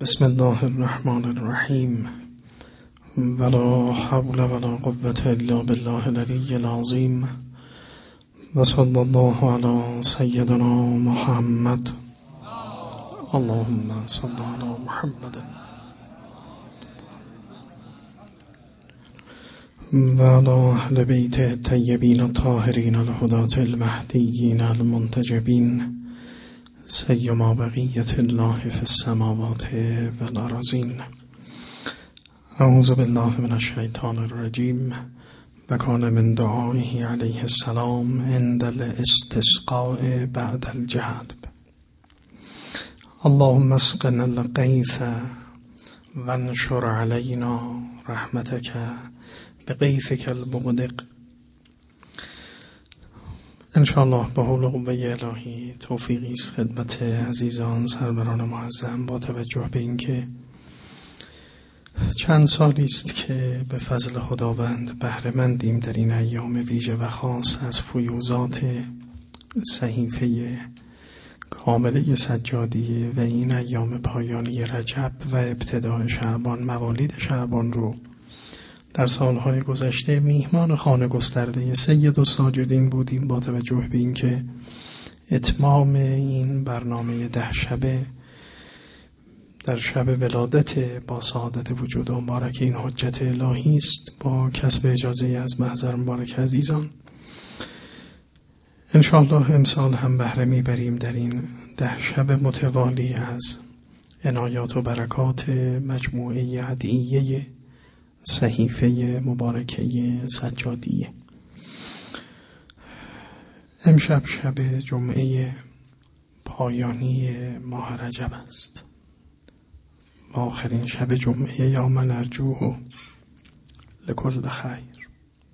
بسم الله الرحمن الرحیم ولا حول ولا قوة الا بالله العلی العظیم و صلی الله علی سیدنا محمد اللهم صل علی محمد و علی اهل بیت الطیبین الطاهرین الهداة المهدیین المنتجبین سیما بقیت الله فی السماوات و الارضین. اعوذ بالله من الشیطان الرجیم و کان من دعائه علیه السلام عند الاستسقاء بعد الجدب اللهم اسقنا الغیث وانشر علینا رحمتک بغیثک المغدق. انشاءالله با حول و قوه الهی توفیقی است خدمت عزیزان سروران معظم با توجه به اینکه چند سالی است که به فضل خداوند بهره مندیم در این ایام ویژه و خاص از فیوضات صحیفه کامله سجادیه و این ایام پایانی رجب و ابتدای شعبان، موالید شعبان رو در سالهای گذشته میهمان خانه گسترده سید الساجدین بودیم با توجه به اینکه اتمام این برنامه 10 شبه در شب ولادت با سعادت وجود مبارک این حجت الهی است. با کسب اجازه از محضر مبارک عزیزان انشاءالله امسال هم بهره میبریم در این 10 شب متوالی از عنایات و برکات مجموعه ادعیه صحیفه مبارکه سجادیه. امشب شب جمعه پایانی ماه رجب است، آخرین شب جمعه یوم نرجوه لکل خیر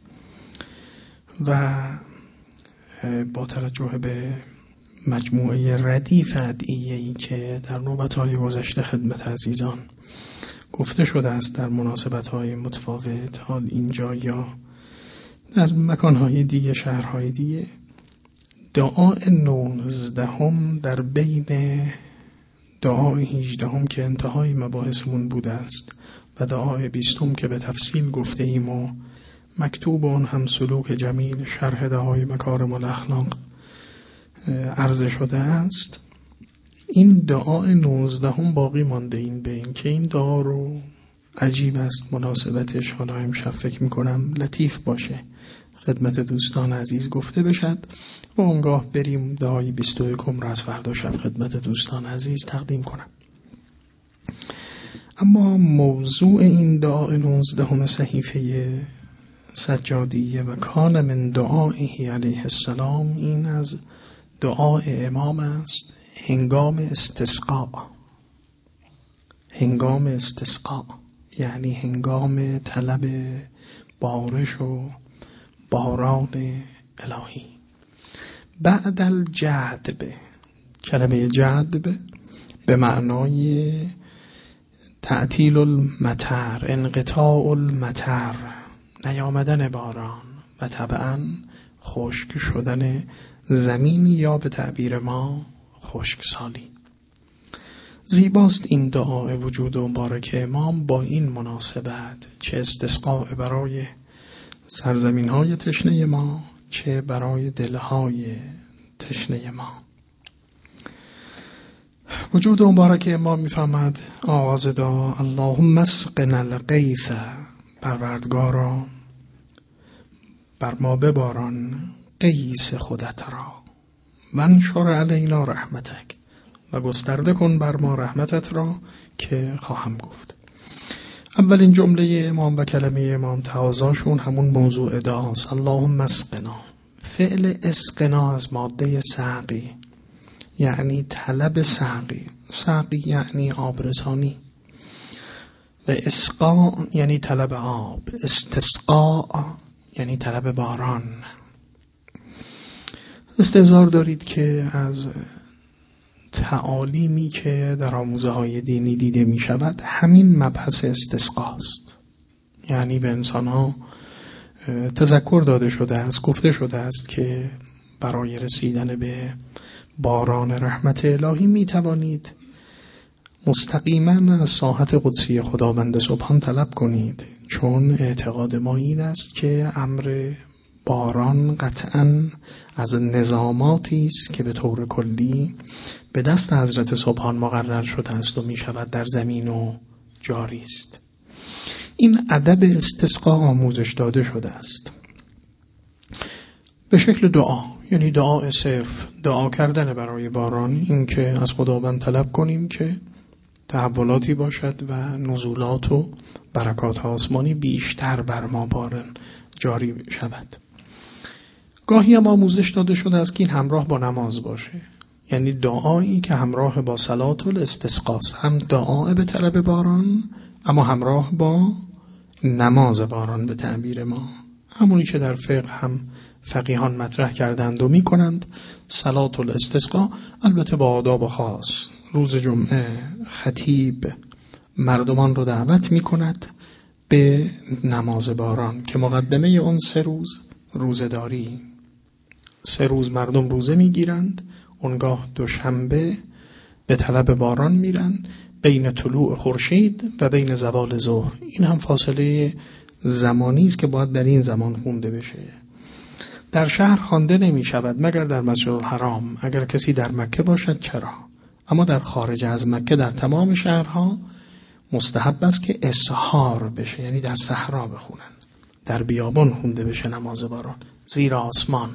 و با توجه به مجموعه ردیف ادعیه‌ای که در نوبت‌های گذشته خدمت عزیزان گفته شده است در مناسبت‌های متفاوت، حال اینجا یا در مکان‌های دیگه، شهرهای دیگه، دعای 19 در بین دعای 18 که انتهای مباحثمون بوده است و دعای 20 که به تفصیل گفته ایم و مکتوب اون هم سلوک جمیل شرح دعای مکارم الاخلاق عرض شده است. این دعای 19 باقی مانده این بین که این دعا رو عجیب است مناسبتش، حالا امشب فکر میکنم لطیف باشه خدمت دوستان عزیز گفته بشد و اونگاه بریم دعای 21 رو از فردا شب خدمت دوستان عزیز تقدیم کنم. اما موضوع این دعای 19 صحیفه سجادیه و کان من دعائه علیه السلام این از دعای امام است هنگام استسقاء، یعنی هنگام طلب بارش و باران الهی. بعد الجدب، کلمه جدب به معنای تعطیل المطر، انقطاع المطر، نیامدن باران و طبعا خشک شدن زمین یا به تعبیر ما خشکسالی. زیباست این دعای وجود و مبارک امام با این مناسبت، چه استسقاء برای سرزمین‌های تشنه ما چه برای دلهای تشنه ما. وجود و مبارک امام می‌فرماد آغاز دعا اللهم اسقنا الغیث، پروردگارا بر ما بباران قیس خودت را، وانشر علینا رحمتک، و گسترده کن بر ما رحمتت را که خواهم گفت. اولین جمله امام و کلمه امام تقاضاشون همون موضوع دعاست، اللهم اسقنا. فعل اسقنا از ماده سقی، یعنی طلب سقی یعنی آبرسانی، و اسقا یعنی طلب آب، استسقاء یعنی طلب باران. استحضار دارید که از تعالیمی که در آموزه های دینی دیده می شود همین مبحث استسقاست، یعنی به انسان ها تذکر داده شده است، گفته شده است که برای رسیدن به باران رحمت الهی می توانید مستقیما از ساحت قدسی خداوند سبحان طلب کنید، چون اعتقاد ما این است که امر باران قطعاً از نظاماتی است که به طور کلی به دست حضرت سبحان مقرر شده است و می شود در زمین و جاری است. این ادب استسقا آموزش داده شده است به شکل دعا، یعنی دعا صرف، دعا کردن برای باران، این که از خداوند طلب کنیم که تحولاتی باشد و نزولات و برکات آسمانی بیشتر بر ما بارن جاری شود. گاهی هم آموزش داده شده است که این همراه با نماز باشه، یعنی دعایی که همراه با صلات الاستسقاست، هم دعا به طلب باران اما همراه با نماز باران به تعبیر ما، همونی که در فقه هم فقیهان مطرح کردند و می کنند. صلات الاستسقا البته با آداب خاص، روز جمعه خطیب مردمان رو دعوت می کند به نماز باران که مقدمه اون 3 روز روزه‌داری، 3 روز مردم روزه می گیرند، اونگاه دوشنبه به طلب باران میرن بین طلوع خورشید و بین زوال ظهر. این هم فاصله زمانی است که باید در این زمان خونده بشه. در شهر خوانده نمی شود مگر در مسجد الحرام، اگر کسی در مکه باشد چرا، اما در خارج از مکه در تمام شهرها مستحب است که اسحار بشه، یعنی در صحرا بخونن، در بیابان خونده بشه نماز باران زیر آسمان،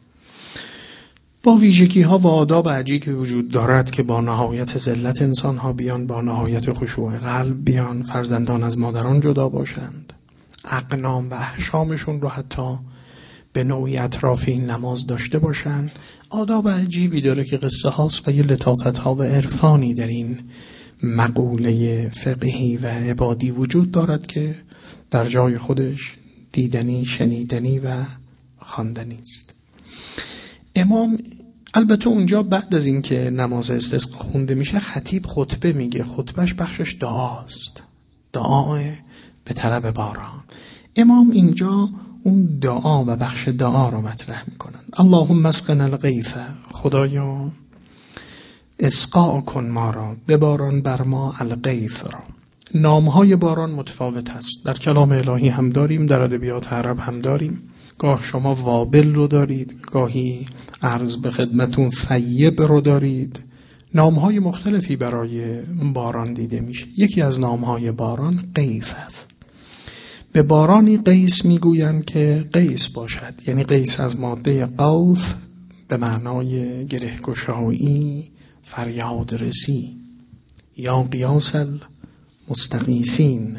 با ویژگی ها و آداب عجیبی وجود دارد که با نهایت ذلت انسان ها بیان، با نهایت خشوع قلب بیان، فرزندان از مادران جدا باشند، اقنام و احشامشون رو حتی به نوعی اطراف این نماز داشته باشند. آداب عجیبی داره که قصه هاست و یه لطافت ها و عرفانی در این مقوله فقهی و عبادی وجود دارد که در جای خودش دیدنی، شنیدنی و خواندنی است. امام البته اونجا بعد از اینکه نماز استسقا خونده میشه خطیب خطبه میگه، خطبهش بخشش دعاست، دعا به طلب باران. امام اینجا اون دعا و بخش دعا رو مطرح میکنن. اللهم اسقنا الغیث، خدایا اسقا کن ما را، بباران بر ما الغیث را. نامهای باران متفاوت است، در کلام الهی هم داریم، در ادبیات عرب هم داریم. گاه شما وابل رو دارید، گاهی عرض به خدمتون ثیب رو دارید. نامهای مختلفی برای باران دیده میشه. یکی از نامهای باران قیث است. به بارانی قیس میگویند که قیس باشد، یعنی قیس از ماده قوس به معنای گرهگشایی، فریاد رسی، یا قیاس المستغیثین.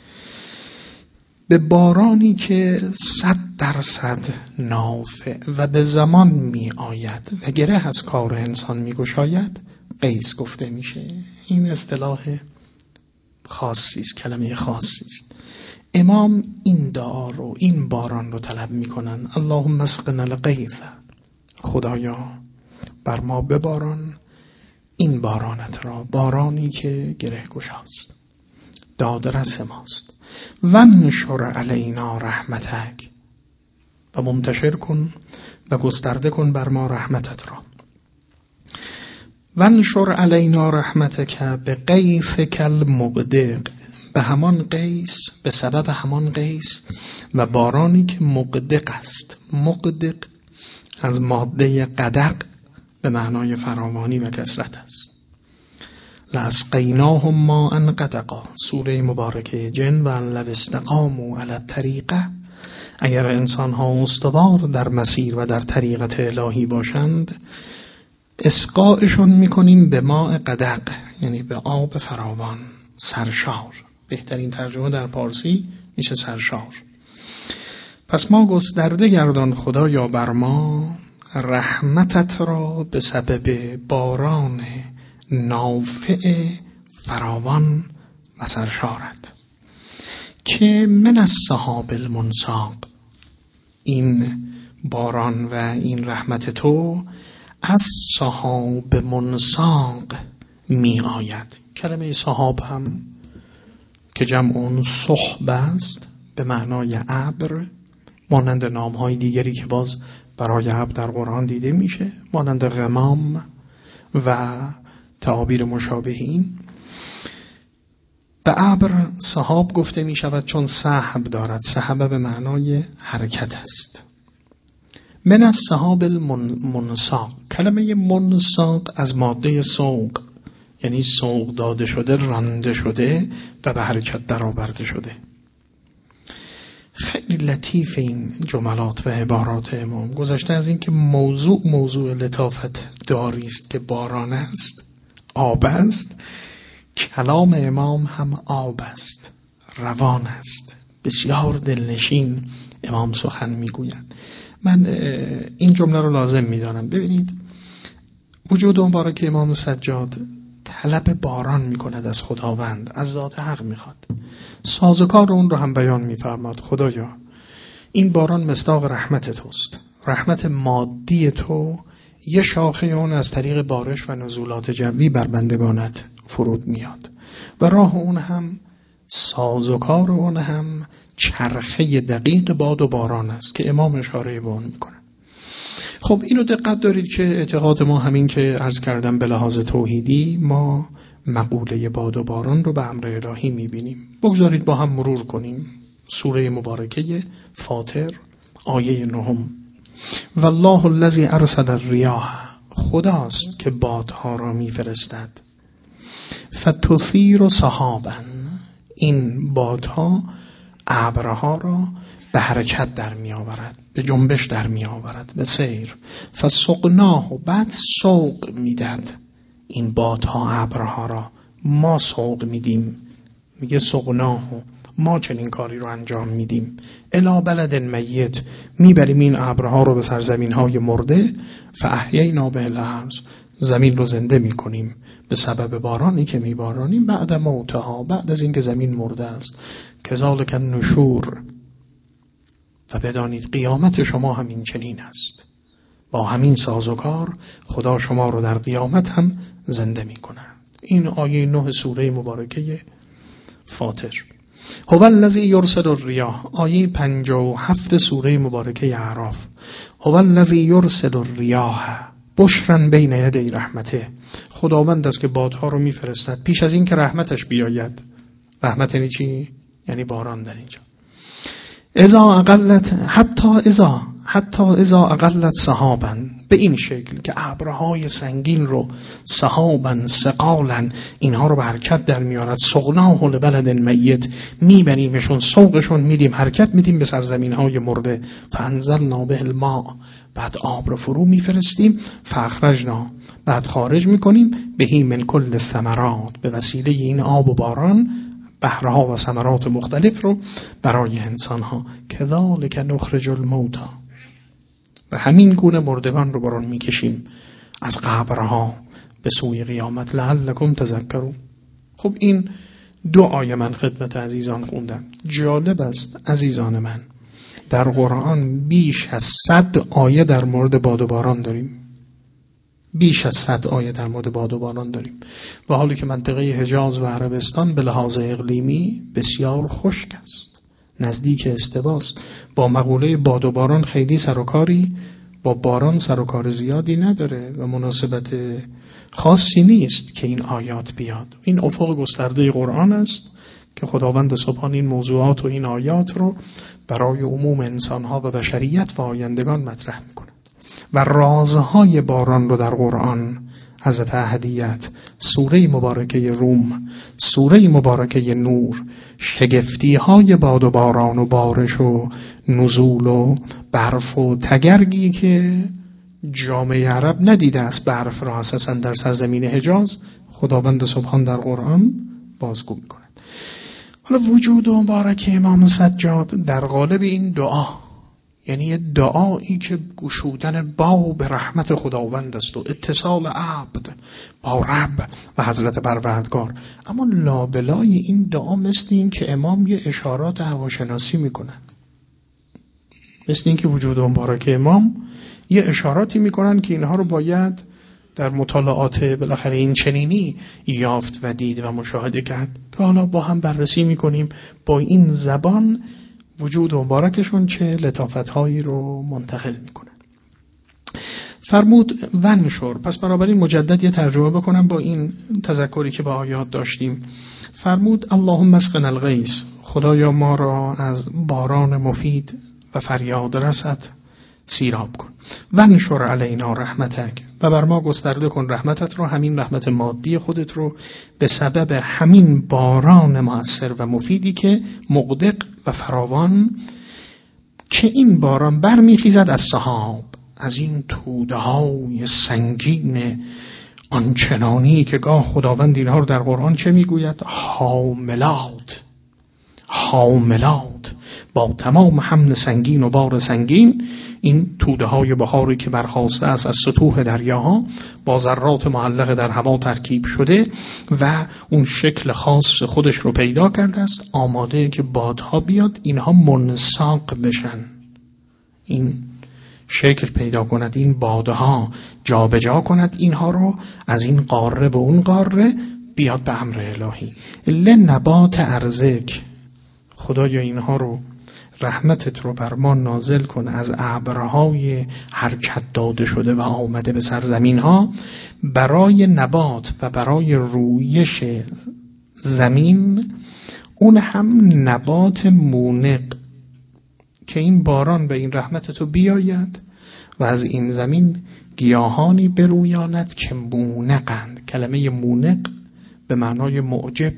به بارانی که 100% نافع و به زمان می آید و گره از کار انسان می گشاید قیس گفته میشه. این اصطلاح خاصی است، کلمه خاصی است. امام این دعا رو، این باران رو طلب میکنن. اللهم اسقنا الغیث، خدایا بر ما بباران این بارانت را، بارانی که گره گشاست، دادرس ماست. وانشر علینا رحمتک، و منتشر کن و گسترده کن بر ما رحمتت را. وانشر علینا رحمتک به غیثک المقدق، به همان قیس، به سبب همان قیس و بارانی که مقدق است. مقدق از ماده قدق به معنای فراوانی و کثرت است. لاسقیناهم ماء غدقا، سوره مبارکه جن. و لو استقاموا علی الطریقه، اگر انسان ها استوار در مسیر و در طریقت الهی باشند، اسقایشون میکنیم به ماء غدق، یعنی به آب فراوان، سرشار. بهترین ترجمه در پارسی میشه سرشار. پس ما گسترده گردان خدایا بر ما رحمتت را به سبب باران نافع فراوان و سرشارت که من السحاب المنساق، این باران و این رحمت تو از سحاب منساق می آید. کلمه سحاب هم که جمع اون سحب است به معنای ابر، مانند نامهای دیگری که باز برای ابر در قرآن دیده میشه، مانند غمام و تعابیر مشابهین. به ابر سحاب گفته می شود چون سحب دارد. سحب به معنای حرکت است. من السحاب المنساق. کلمه منساق از ماده سوق، یعنی سوق داده شده، رانده شده و به حرکت در آورده شده. خیلی لطیف این جملات و عبارات امام. گذشته از این که موضوع لطافت داری است که باران است، آب است، کلام امام هم آب است، روان است، بسیار دلنشین امام سخن میگوید. من این جمله رو لازم میدانم. ببینید وجود مبارک امام سجاد طلب باران میکند از خداوند، از ذات حق میخواد. سازوکار اون رو هم بیان میفرماد. خدایا این باران مصداق رحمت توست، رحمت مادی تو یه شاخه اون از طریق بارش و نزولات جوی بر بندگانت فرود میاد و راه اون هم سازوکار اون هم چرخه دقیق باد و باران است که امام اشاره به اون میکنه. خب اینو دقت دارید که اعتقاد ما همین که عرض کردم به لحاظ توحیدی ما مقوله باد و باران رو به امر الهی میبینیم. بگذارید با هم مرور کنیم. سوره مبارکه فاطر آیه 9. والله الذی ارسل الریاح. خداست که بادها را میفرستد. فتثیر سحابا. این بادها ابرها را به حرکت در می آورد، به جنبش در می آورد، به سیر. فسقناه. بعد سوق میداد این بادها ابرها را. ما سوق میدیم. میگه سقناه، ما چنین کاری رو انجام میدیم. الی بلد میت. میبریم این ابرها رو به سرزمین های مرده. فاحیینا به الارض. زمین رو زنده میکنیم به سبب بارانی که میبارانیم. بعد موتها. بعد از اینکه زمین مرده است. کذالک النشور. و بدانید قیامت شما همین چنین است. با همین سازوکار خدا شما رو در قیامت هم زنده می کند. این آیه 9 سوره مبارکه فاطر. هو الذی یرسل الریاح. آیه 57 سوره مبارکه اعراف. هو الذی یرسل الریاح بشرا بین یدی رحمته. خداوند است که بادها رو میفرستد پیش از این که رحمتش بیاید. رحمت یعنی چی؟ یعنی باران در اینجا. اذا اقلت حتی اذا اقلت سحابا. به این شکل که ابرهای سنگین رو سحابا ثقالا اینها رو به حرکت در میارد. سقناه لبلد میت. میبریمشون، سوقشون میدیم، حرکت میدیم به سرزمین های مرده. فانزلنا به الماء. بعد آب رو فرو میفرستیم. فاخرجنا. بعد خارج میکنیم بهی من کل الثمرات. به وسیله این آب و باران بهرها و ثمرات مختلف رو برای انسانها. کذالک نخرج الموتى. و همین گونه مردگان رو برون میکشیم از قبرها به سوی قیامت. لعلکم تذکرون. خب این 2 آیه من خدمت عزیزان خوندم. جالب است عزیزان من، در قرآن بیش از 100 آیه در مورد باد و باران داریم. بیش از 100 آیه در مورد باد و باران داریم. و حالی که منطقه حجاز و عربستان به لحاظ اقلیمی بسیار خشک است، نزدیک استواست، با مقوله باد و باران خیلی سر و کاری با باران سر و کار زیادی نداره و مناسبت خاصی نیست که این آیات بیاد. این افق گسترده قرآن است که خداوند سبحان این موضوعات و این آیات رو برای عموم انسانها و بشریت و آیندگان مطرح میکنه. و رازهای باران رو در قرآن حضرت احدیت، سوره مبارکه روم، سوره مبارکه نور، شگفتی های باد و باران و بارش و نزول و برف و تگرگی که جامعه عرب ندیده است برف را اساساً در سرزمین حجاز، خداوند سبحان در قرآن بازگو می‌کند. حالا وجود مبارک امام سجاد در قالب این دعا، یعنی دعایی که گشودن باب رحمت خداوند است و اتصال عبد با رب و حضرت پروردگار. اما لابلای این دعا مثل این که امام یه اشارات هواشناسی میکنن، مثل این که وجود مبارک امام یه اشاراتی میکنن که اینها رو باید در مطالعات بالاخره این چنینی یافت و دید و مشاهده کرد که حالا با هم بررسی میکنیم با این زبان وجود مبارکشون چه لطافت‌هایی رو منتقل میکنن. فرمود ونشر. پس بنابراین مجدد یه ترجمه بکنم با این تذکری که با آیات داشتیم. فرمود اللهم اسقنا الغیث، خدایا ما را از باران مفید و فریاد رست سیراب کن. ونشر علینا رحمتک، و بر ما گسترده کن رحمتت رو، همین رحمت مادی خودت رو، به سبب همین باران مؤثر و مفیدی که مقدق و فراوان، که این باران برمیخیزد از سحاب، از این توده‌های سنگین آنچنانی که گاه خداوند اینها رو در قرآن چه میگوید؟ حاملات، حاملات، با تمام حمل سنگین و بار سنگین، این توده‌های بخاری که برخاسته است از سطوح دریاها، با ذرات معلق در هوا ترکیب شده و اون شکل خاص خودش رو پیدا کرده است، آماده که بادها بیاد اینها منساق بشن، این شکل پیدا کند، این بادها جابجا کند اینها رو از این قاره به اون قاره، بیاد به امر الهی. لنبات ارزک، خدایا اینها رو، رحمتت رو بر ما نازل کن از ابرهای حرکت داده شده و آمده به سرزمین ها، برای نبات و برای رویش زمین، اون هم نبات مونق، که این باران به این رحمتت رو بیاید و از این زمین گیاهانی برویاند که مونقند. کلمه مونق به معنای معجب،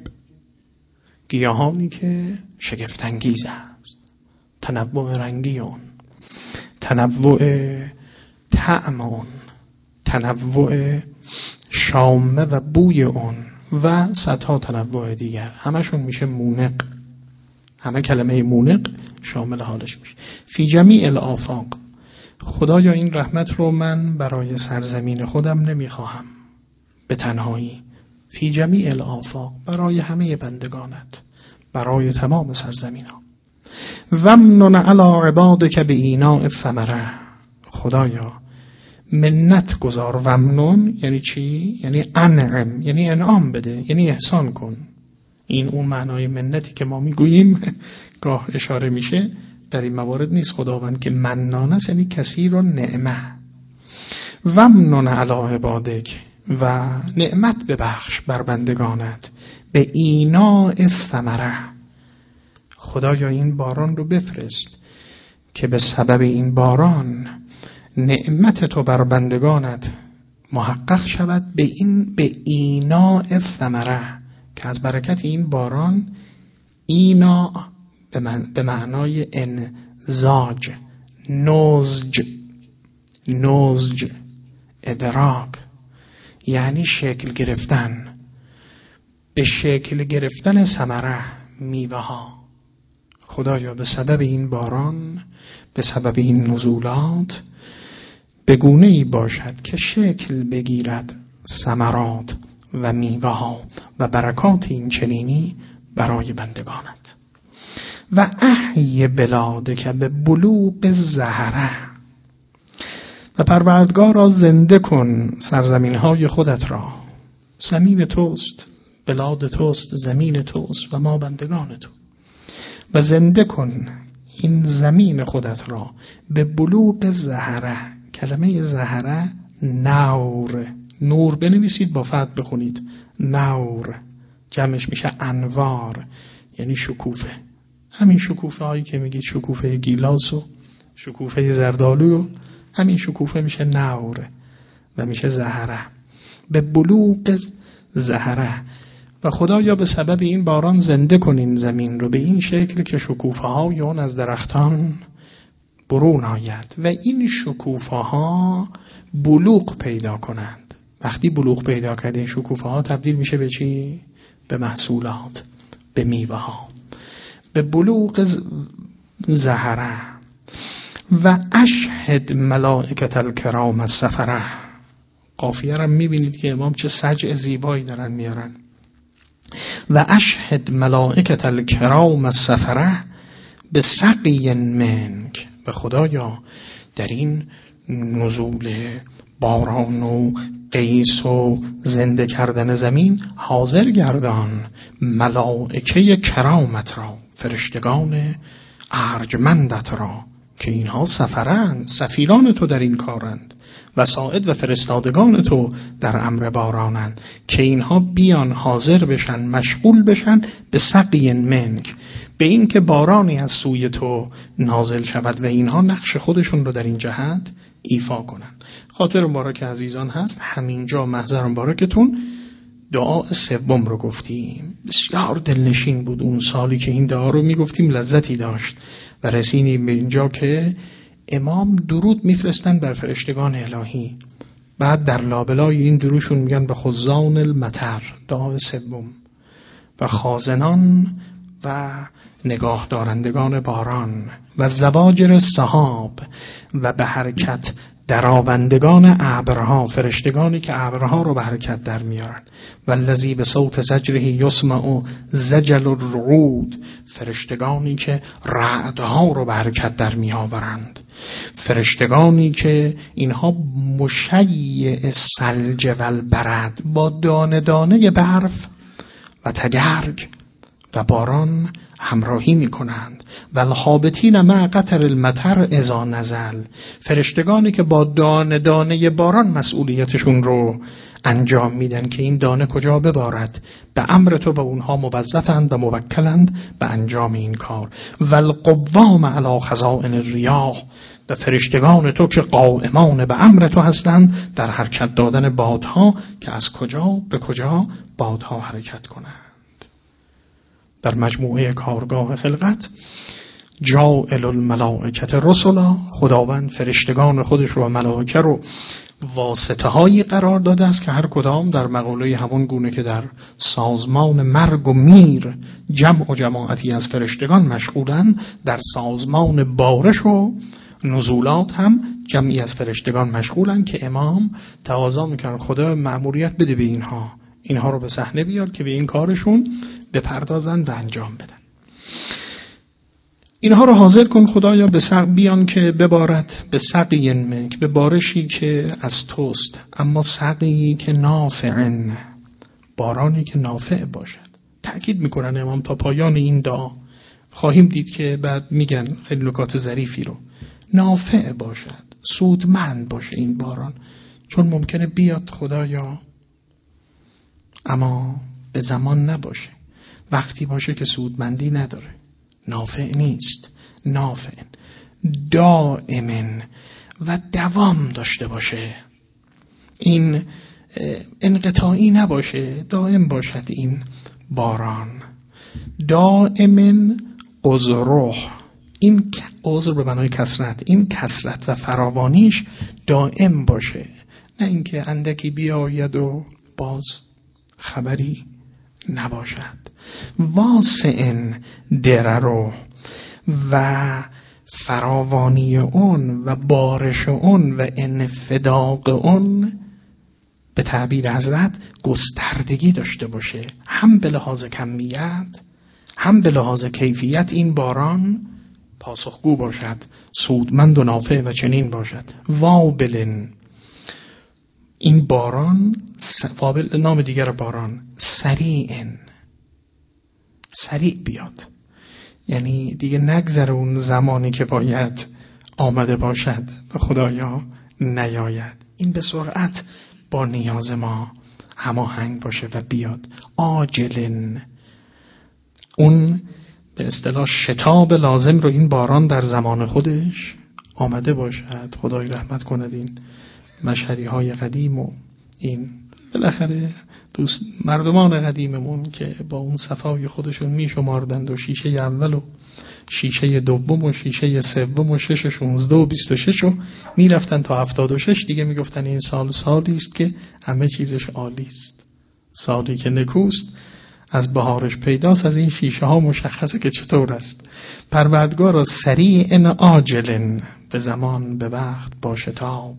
گیاهانی که شگفت‌انگیز است، تنوع رنگی اون، تنوع طعم اون، تنوع شامه و بوی اون و صدها تنوع دیگر، همشون میشه مونق. همه کلمه مونق شامل حالش میشه. فی جمیع الآفاق، خدایا این رحمت رو من برای سرزمین خودم نمیخواهم به تنهایی، فی جمیع الآفاق، برای همه بندگانت، برای تمام سرزمین ها. ومنن علی عبادک بإیناء الثمره، خدایا منت گذار. ومنن یعنی چی؟ یعنی انعم، یعنی انعام بده، یعنی احسان کن. این اون معنای منتی که ما میگوییم گاه اشاره میشه در این موارد نیست. خداوند که منان است یعنی کثیر و نعمه. ومنن علی عبادک، و نعمت ببخش بر بندگانت، به اینا الثمره، خدایا این باران رو بفرست که به سبب این باران نعمت تو بر بندگانت محقق شود، به اینا الثمره، که از برکت این باران، اینا به معنای انزاج، نضج، ادراک، یعنی شکل گرفتن، به شکل گرفتن ثمره، میوه ها. خدایا به سبب این باران، به سبب این نزولات، به گونه‌ای باشد که شکل بگیرد ثمرات و میوه ها و برکات این چنینی برای بندگانت. و احی بلادک به بلوغ زهره، و پروردگارا زنده کن سرزمین های خودت را. زمین توست، بلاد توست، زمین توست و ما بندگان تو. و زنده کن این زمین خودت را به بلوغ زهره. کلمه زهره نور بنویسید، با فتح بخونید، نور جمعش میشه انوار، یعنی شکوفه. همین شکوفه هایی که میگید شکوفه گیلاس و شکوفه زردالو، همین شکوفه میشه نور و میشه زهره، به بلوغ زهره. و خدایا به سبب این باران زنده کنین زمین رو به این شکل که شکوفه های اون از درختان برون آید و این شکوفه ها بلوغ پیدا کنند. وقتی بلوغ پیدا کرد این شکوفه ها تبدیل میشه به چی؟ به محصولات، به میوه ها، به بلوغ زهره. و اشهد ملائکت الکرام السفره. قافیه را میبینید که امام چه سجع زیبایی دارن میارن. و اشهد ملائکت الکرام السفره به سقی منک، به خدایا در این نزول باران و قیس و زنده کردن زمین حاضر گردان ملائکه کرامت را، فرشتگان ارجمندت را، که اینها سفرند، سفیران تو در این کارند، وسائد و فرستادگان تو در امر بارانند، که اینها بیان حاضر بشن، مشغول بشن به سقی منک، به این که بارانی از سوی تو نازل شود و اینها نقش خودشون رو در این جهت ایفا کنن. خاطر مبارک عزیزان هست همینجا محضر مبارکتون دعا سوم رو گفتیم. بسیار دلنشین بود اون سالی که این دعا رو میگفتیم، لذتی داشت و رسیدیم به اینجا که امام درود میفرستن بر فرشتگان الهی، بعد در لابلای این درودشون میگن به خزان المطر، دعا سوم، و خازنان و نگاه دارندگان باران و زواجر سحاب و به حرکت درآوندگان ابرها، فرشتگانی که ابرها رو به حرکت در میارن، و الذی به صوت زجره یسمع زجل الرعود، فرشتگانی که رعدها رو به حرکت در میآورند، فرشتگانی که اینها مشیع ثلج و البرد، با دانه دانه برف و تگرگ و باران همراهی می کنند، و الحابطین مع قطر المطر اذا نزل، فرشتگانی که با دانه دانه باران مسئولیتشون رو انجام میدن که این دانه کجا ببارد، به امر تو و اونها موظفند و موکلند به انجام این کار. و القوام علی خزائن الریاح، و فرشتگان تو که قائمان به امر تو هستند در حرکت دادن بادها که از کجا به کجا بادها حرکت کنند. در مجموعه کارگاه خلقت جاعل الملائکه رسلا، خداوند فرشتگان خودش رو و ملائکه رو واسطه هایی قرار داده است که هر کدام در مقوله همون گونه که در سازمان مرگ و میر جمع و جماعتی از فرشتگان مشغولن، در سازمان بارش و نزولات هم جمعی از فرشتگان مشغولن که امام تقاضا میکنن خدا مأموریت بده به اینها رو به صحنه بیار که به این کارشون بپردازن و انجام بدن. اینها رو حاضر کن خدایا به بیان که ببارد به سقی منک، به بارشی که از توست، اما سقی که نافعن، بارانی که نافع باشد. تأکید میکنن امام تا پایان این دعا، خواهیم دید که بعد میگن خیلی نکات ظریفی رو، نافع باشد، سودمند باشه این باران، چون ممکنه بیاد خدایا اما به زمان نباشه، وقتی باشه که سودمندی نداره، نافع نیست، نافع دائمن و دوام داشته باشه، این انقطاعی نباشه، دائم باشد این باران. دائمن قزروح، این قزر به معنای کثرت، این کثرت و فراوانیش دائم باشه، نه اینکه اندکی بیاید و باز خبری نباشد. واسعن دررو، و فراوانی اون و بارش اون و انفداق اون به تعبیر حضرت گستردگی داشته باشه، هم به لحاظ کمیت هم به لحاظ کیفیت این باران پاسخگو باشد، سودمند و نافع و چنین باشد. وابلن، این باران وابل نام دیگر باران، سریعن، سریع بیاد، یعنی دیگه نگذره اون زمانی که باید آمده باشد و خدایا نیاید، این به سرعت با نیاز ما هماهنگ باشه و بیاد. عاجلن، اون به اصطلاح شتاب لازم رو این باران در زمان خودش آمده باشد. خدای رحمت کند این مشهدی های قدیم و این بالاخره دوست مردمان قدیممون که با اون صفای خودشون میشماردند و شیشه اول و شیشه دوم و شیشه سوم و 6 و 16 و 26 و میرفتن تا 76 دیگه میگفتن این سال سالی است که همه چیزش عالی است، سالی که نکوست از بهارش پیداست. از این شیشه ها مشخصه که چطور است. پروردگار سریع عاجلن، به زمان به وقت با شتاب.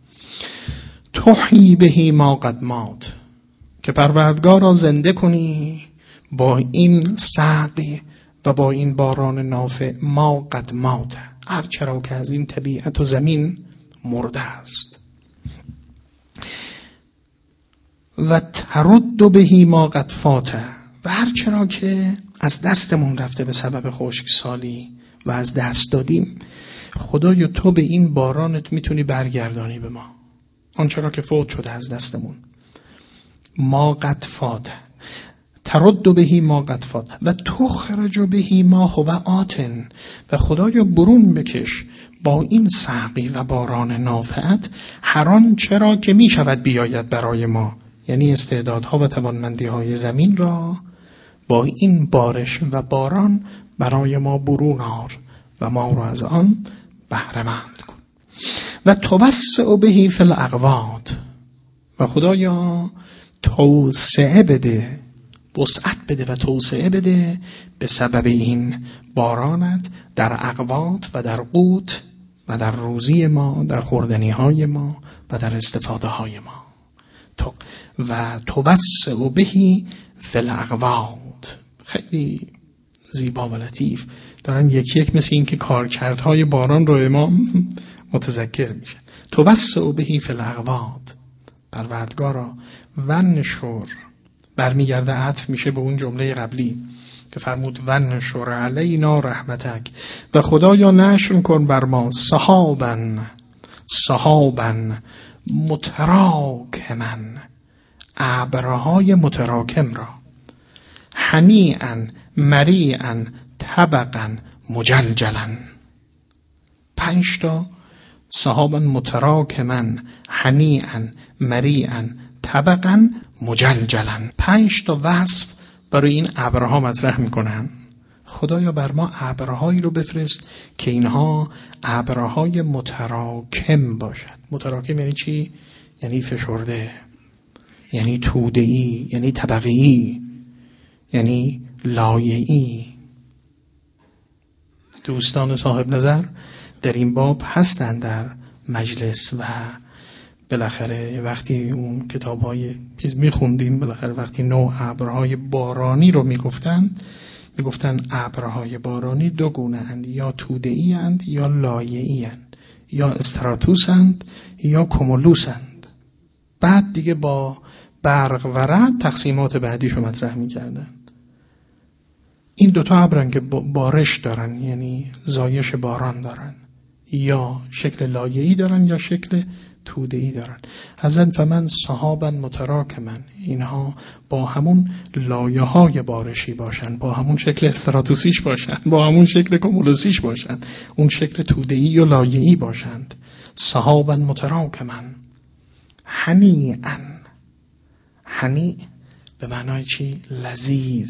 تحیی بهی ما قد مات، که پروردگار را زنده کنی با این سقی و با این باران نافع. ما قد مات، هر چرا که از این طبیعت و زمین مرده است. و ترد بهی ما قد فات، و هر چرا که از دستمون رفته به سبب خشکسالی و از دست دادیم. خدایا تو به این بارانت میتونی برگردانی به ما آنچه را که فوت شده از دستمون. ما قد فات ترد بهی ما قد فات و تخرج بهی ما هو آتن، و خدایا برون بکش با این سقی و باران نافعت هر آن چرا که می شود بیاید برای ما، یعنی استعدادها و توانمندی‌های زمین را با این بارش و باران برای ما برون آر و ما را از آن بهره مند کن. و توسع بهی فی الاقوات، و خدایا توسعه بده، وسعت بده و توسعه بده به سبب این بارانت در اقوات و در قوت و در روزی ما، در خوردنی‌های ما و در استفاده های ما. و توسع بهی فی الاقوات، خیلی زیبا و لطیف دارن یکی یک مثل این که کارکردهای باران رو امام متذکر میشه. توسع بهی فی الاقوات، پروردگارا ونشر، برمیگرده عطف میشه به اون جمله قبلی که فرمود ونشر علینا رحمتک، و خدایا نشر کن بر ما سحابا متراکما، ابرهای متراکم را، هنیئا مریئا طبقا مجلجلا. 5 تا سحابا متراکما هنیئا مریئا طبقا مجلجلا، 5 تا وصف برای این ابرها مطرح میکنن. خدایا بر ما ابرهایی رو بفرست که اینها ابرهای متراکم باشد. متراکم یعنی چی؟ یعنی فشرده، یعنی توده‌ای، یعنی طبقه‌ای، یعنی لایه‌ای. دوستان صاحب نظر در این باب هستند در مجلس و بالاخره وقتی اون کتاب‌های چیز می‌خوندیم، بالاخره وقتی نوع ابرهای بارانی رو میگفتن ابرهای بارانی 2 گونه اند، یا توده‌ای اند یا لایه‌ای اند، یا استراتوس اند یا کومولوس اند. بعد دیگه با برق و رعد تقسیمات بعدیشو مطرح می‌کردن. این 2 تا ابرن که بارش دارن، یعنی زایش باران دارن، یا شکل لایه‌ای دارن یا شکل توده‌ای دارن. حضرت فمن سحابا متراکما، اینها با همون لایه‌های بارشی باشن، با همون شکل استراتوسیش باشن، با همون شکل کومولوسیش باشن، اون شکل توده‌ای و لایه‌ای باشند. سحابا متراکما هنیئا، هنیع به معنای چی؟ لذیذ،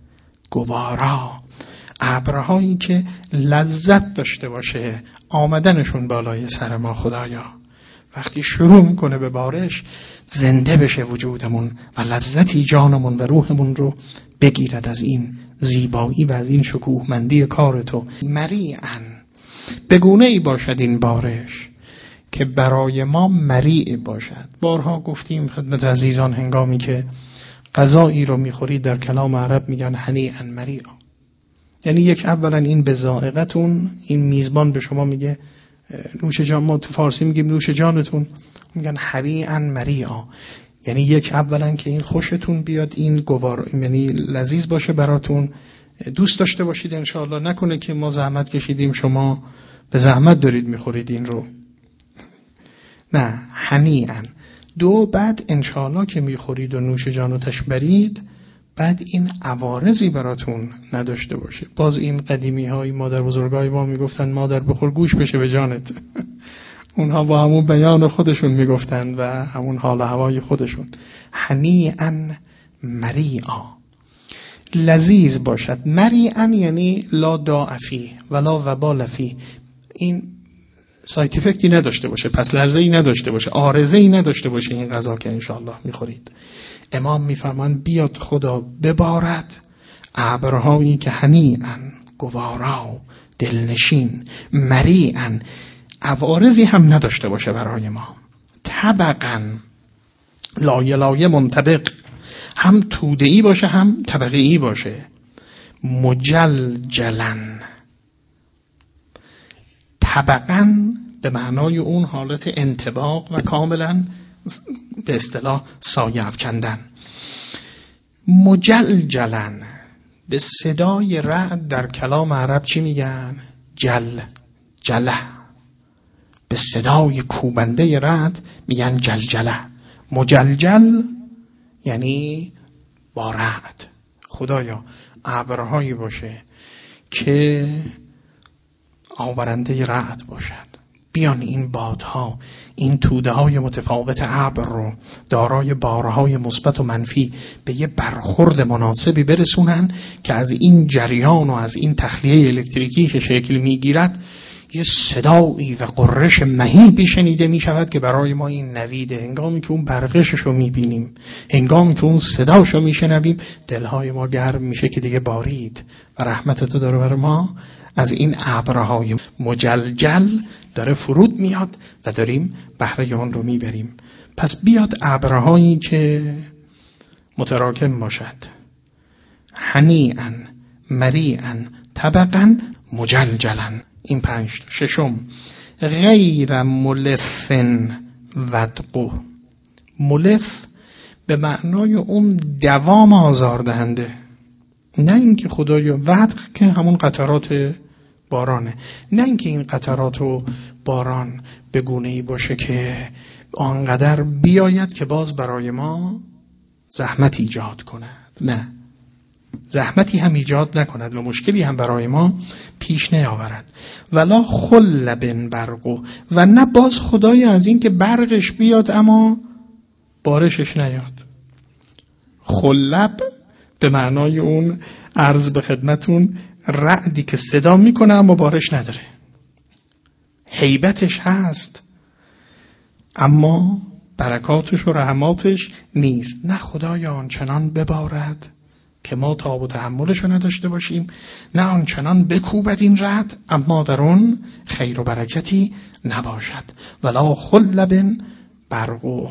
گوارا، ابرهایی که لذت داشته باشه آمدنشون بالای سر ما. خدایا وقتی شروع میکنه به بارش زنده بشه وجودمون و لذتی جانمون و روحمون رو بگیرد از این زیبایی و از این شکوهمندی کار تو. مریعن، بگونه ای باشد این بارش که برای ما مریع باشد. بارها گفتیم خدمت عزیزان هنگامی که غذایی رو میخورید در کلام عرب میگن هنیئا مریعا، یعنی یک اولا این به ذائقتون، این میزبان به شما میگه نوش جان، ما تو فارسی میگیم نوش جانتون، میگن هنیئا مریعا، یعنی یک اولا که این خوشتون بیاد، این گوار یعنی لذیذ باشه براتون، دوست داشته باشید انشاءالله، نکنه که ما زحمت کشیدیم شما به زحمت دارید میخورید این رو، نه هنیئا. 2 بعد انشاءالله که میخورید و نوش جانو تشبرید بعد این عوارضی براتون نداشته باشه. باز این قدیمی های مادر بزرگای ما میگفتن مادر بخور گوش بشه به جانت. اونها با همون بیان خودشون میگفتن و همون حال و هوای خودشون. هنیئا مریعا، لذیذ باشد. مریعا یعنی لا داء فیه ولا وبال فیه، این سایت افکتی نداشته باشه، پس لرزه‌ای نداشته باشه، عارضه‌ای نداشته باشه این غذا که انشاءالله میخورید. امام میفرمان بیاد خدا ببارد ابرهایی که هنیئا، گوارا، دلنشین، مریعا، عوارضی هم نداشته باشه برای ما. طبقا، لایه منطبق، هم توده‌ای باشه هم طبقه‌ای باشه. مجلجلن، طبقا به معنای اون حالت انطباق و کاملا به اصطلاح سایه افکندن. مجلجلن، به صدای رعد در کلام عرب چی میگن؟ جل، جله، به صدای کوبنده رعد میگن جلجله. مجلجل یعنی با رعد. خدایا ابرهایی باشه که آورنده رعد باشد، بیان این بادها، این توده های متفاوت ابر رو دارای بارهای مثبت و منفی به یه برخورد مناسبی برسونن که از این جریان و از این تخلیه الکتریکی که شکل میگیرد یه صدایی و قررش مهیبی شنیده می شود که برای ما این نویده. هنگامی که اون برقشش رو می بینیم، هنگامی که اون صداش رو می شنویم، دلهای ما گرم میشه که دیگه بارید و رحمت تو داره بر ما از این ابرهای مجلجل داره فرود میاد و داریم بهره اون رو میبریم. پس بیاد ابرهایی که متراکم باشد، هنیئا مریئا طبقا مجلجلا. این 5. 6 غیر ملفن ودقو. ملف به معنای اون دوام آزاردهنده، نه اینکه خدایا ودق که همون قطرات بارانه، نه اینکه این قطرات و باران به گونه‌ای باشه که آنقدر بیاید که باز برای ما زحمت ایجاد کند، نه، زحمتی هم ایجاد نکند و مشکلی هم برای ما پیش نیاورد. ولا خلب برقو، و نه باز خدای از این که برقش بیاد اما بارشش نیاد. خلب به معنای اون عرض به خدمتون رعدی که صدا میکنه اما بارش نداره، هیبتش هست اما برکاتش و رحماتش نیست. نه خدایا آنچنان ببارد که ما تاب و تحملش رو نداشته باشیم، نه آنچنان بکوبد این رعد اما در اون خیر و برکتی نباشد. ولا خلب برقو.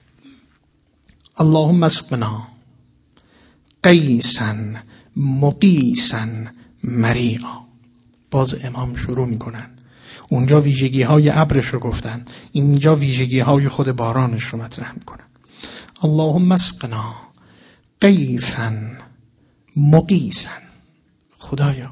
اللهم اسقنا قیسا مقیسا مریعا. باز امام شروع میکنن، اونجا ویژگی های ابرش رو گفتن، اینجا ویژگی های خود بارانش رو مطرح میکنن. اللهم اسقنا قیسا مقیسا. خدایا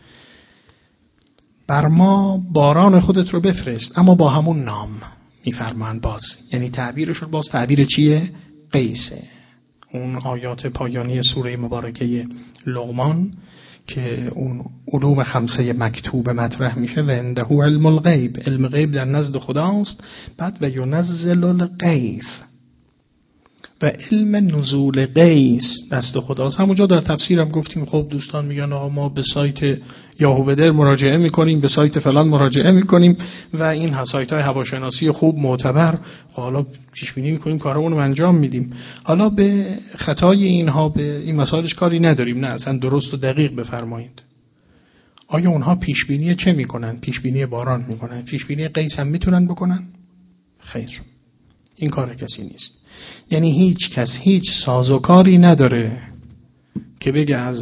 بر ما باران خودت رو بفرست، اما با همون نام میفرمان. باز یعنی تعبیرش رو باز تعبیر چیه؟ قیسه. اون آیات پایانی سوره مبارکه لقمان که اون علوم 5 مکتوب مطرح میشه و عنده علم الغیب، علم غیب در نزد خداست. بعد و ینزل الغیث، و علم نزول غیث دست خداست. همونجا در تفسیرم گفتیم خب دوستان میگن آقا ما به سایت یاهو بدر مراجعه میکنیم، به سایت فلان مراجعه میکنیم و این سایت های هواشناسی خوب معتبر، حالا پیش بینی میکنیم کارمون رو انجام میدیم. حالا به خطای اینها به این مسائلش کاری نداریم، نه اصلا درست و دقیق بفرمایید. آیا اونها پیش بینی چه میکنن؟ پیش بینی باران میکنن. پیش بینی غیث هم میتونن بکنن؟ خیر، این کار کسی نیست. یعنی هیچ کس هیچ سازوکاری نداره که بگه از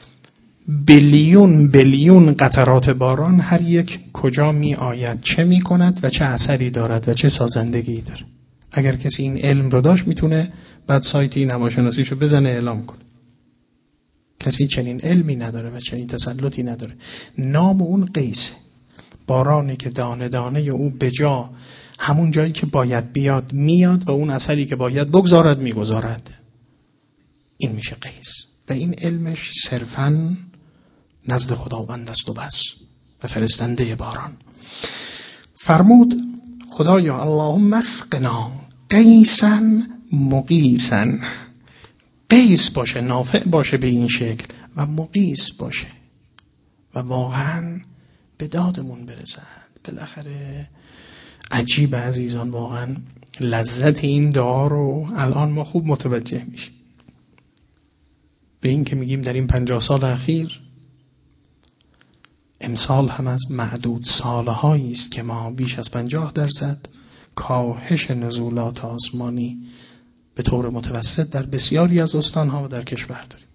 بیلیون قطرات باران هر یک کجا می آید، چه می کند و چه اثری دارد و چه سازندگی داره. اگر کسی این علم رو داشت میتونه بعد سایت این هواشناسیشو بزنه اعلام کنه. کسی چنین علمی نداره و چنین تسلطی نداره. نام اون قیسه، بارانی که دانه دانه او به جا همون جایی که باید بیاد میاد و اون اثری که باید بگذارد میگذارد. این میشه قیس و این علمش صرفاً نزد خداوند است و بس و فرستنده باران. فرمود خدایا اللهم اسقنا قیسا مقیسا. قیس باشه، نافع باشه به این شکل و مقیس باشه و واقعاً به دادمون برسد. بالاخره عجیب عزیزان، واقعا لذت این دعا رو الان ما خوب متوجه میشیم. به این که میگیم در این 50 سال اخیر، امسال هم از معدود سالهایی است که ما بیش از 50% کاهش نزولات آسمانی به طور متوسط در بسیاری از استانها و در کشور داریم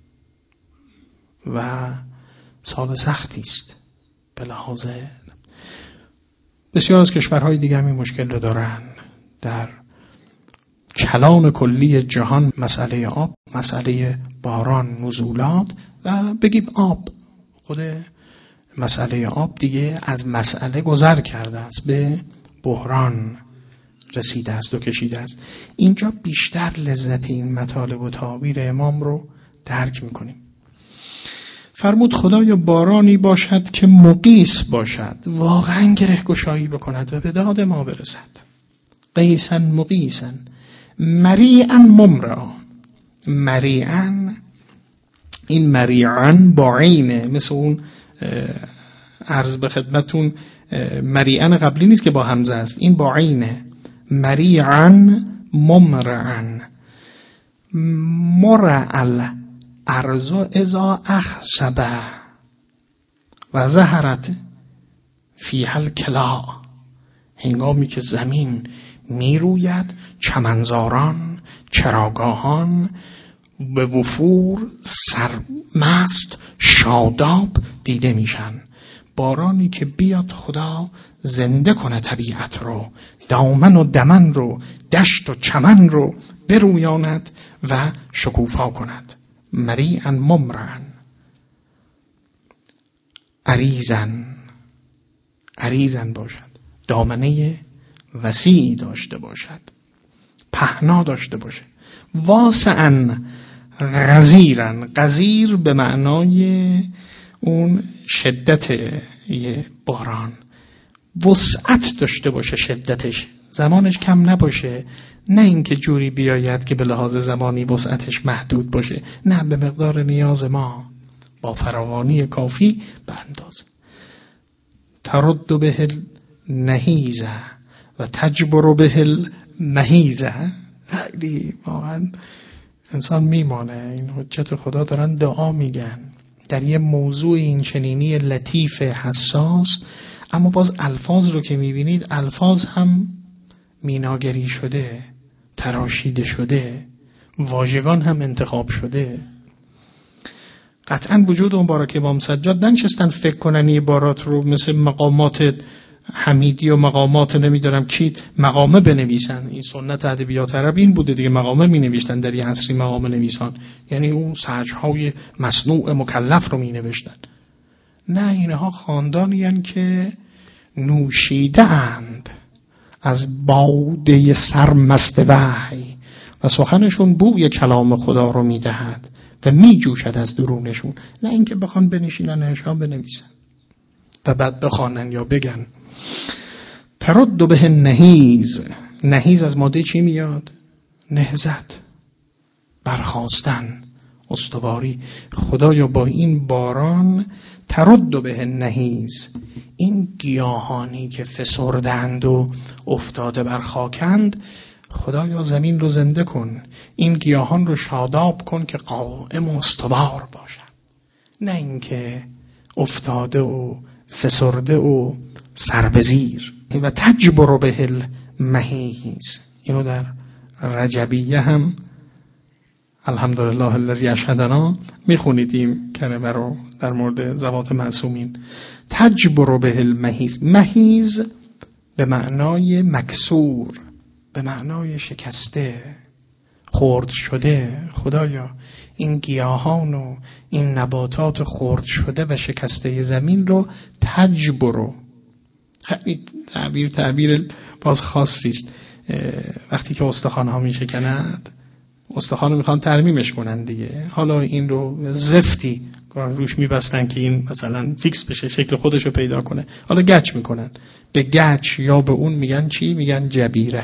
و سال سختی است به لحاظ بسیار از کشورهای دیگه هم این مشکل رو دارن. در کلان کلی جهان مسئله آب، مسئله باران، نزولات و بگیم آب، خود مسئله آب دیگه از مسئله گذر کرده است، به بحران رسیده است و کشیده است. اینجا بیشتر لذت این مطالب و تعابیر امام رو درک میکنیم. فرمود خدایا بارانی باشد که مقیس باشد، واقعا گره گشایی بکند و به داد ما برسد. قیسا مقیسا مریعا ممرعا. مریعا، این مریعا با عینه، مثل اون عرض به خدمتون مریعا قبلی نیست که با همزه است، این با عینه. مریعا ممرعا. مرع الارض اذا اخشبه و ظهرت فیها الکلا. هنگامی که زمین میروید، چمنزاران، چراگاهان به وفور سرمست شاداب دیده میشن. بارانی که بیاد خدا زنده کنه طبیعت رو، دامن و دمن رو، دشت و چمن رو برویاند و شکوفا کند. مریعا ممرعا. عریضا باشد، دامنه وسیعی داشته باشد، پهنا داشته باشه. واسعا غزیرا. غزیر به معنای اون شدت یه باران، وسعت داشته باشه، شدتش، زمانش کم نباشه، نه اینکه جوری بیاید که به لحاظ زمانی وسعتش محدود باشه، نه، به مقدار نیاز ما با فراوانی کافی به اندازه. ترد به النهیزه و تجبر به المهیزه. خیلی واقعا انسان میمانه. این حجت خدا دارن دعا میگن در یه موضوع این چنینی لطیف حساس، اما باز الفاظ رو که میبینید الفاظ هم میناگری شده، تراشیده شده، واژگان هم انتخاب شده. قطعا وجود اون بارا که امام سجاد ننشستن فکر کنن این بارات رو مثل مقامات حمیدی و مقامات نمیدارم چی مقامه بنویسن. این سنت ادبیات عرب این بوده دیگه، مقامه می نوشتن در این عصری مقامه نویسان، یعنی اون سجهای مصنوع مکلف رو می نوشتن. نه، اینها خاندانی هستند که نوشیده اند از باده سرمست وحی و سخنشون بوی کلام خدا رو می دهد و می جوشد از درونشون، نه اینکه بخوان بنشینن انشا بنویسن و بعد بخوانن یا بگن. ترد به النهیز. نهیز از ماده چی میاد؟ نهضت، برخاستن، استواری. خدایا با این باران ترد به النهیز، این گیاهانی که فسردند و افتاده بر خاکند، خدایا زمین رو زنده کن، این گیاهان رو شاداب کن که قائم و استوار باشن، نه اینکه افتاده و فسرده و سربزیر. و تجبر به المهیز. اینو در رجبیه هم الحمدلله الذی اشهدنا میخونید این کلمه رو در مورد ذوات معصومین. تجبر به المهیز. مهیز به معنای مکسور، به معنای شکسته، خرد شده. خدایا این گیاهان و این نباتات خرد شده و شکسته زمین رو تجبرو. خیلی تعبیر باز خاصی است. وقتی که استخوان ها می شکند، استخوان رو میخوان ترمیمش کنن دیگه، حالا این رو زفتی روش میبستن که این مثلا فیکس بشه، شکل خودش رو پیدا کنه، حالا گچ میکنن. به گچ یا به اون میگن چی؟ میگن جبیره.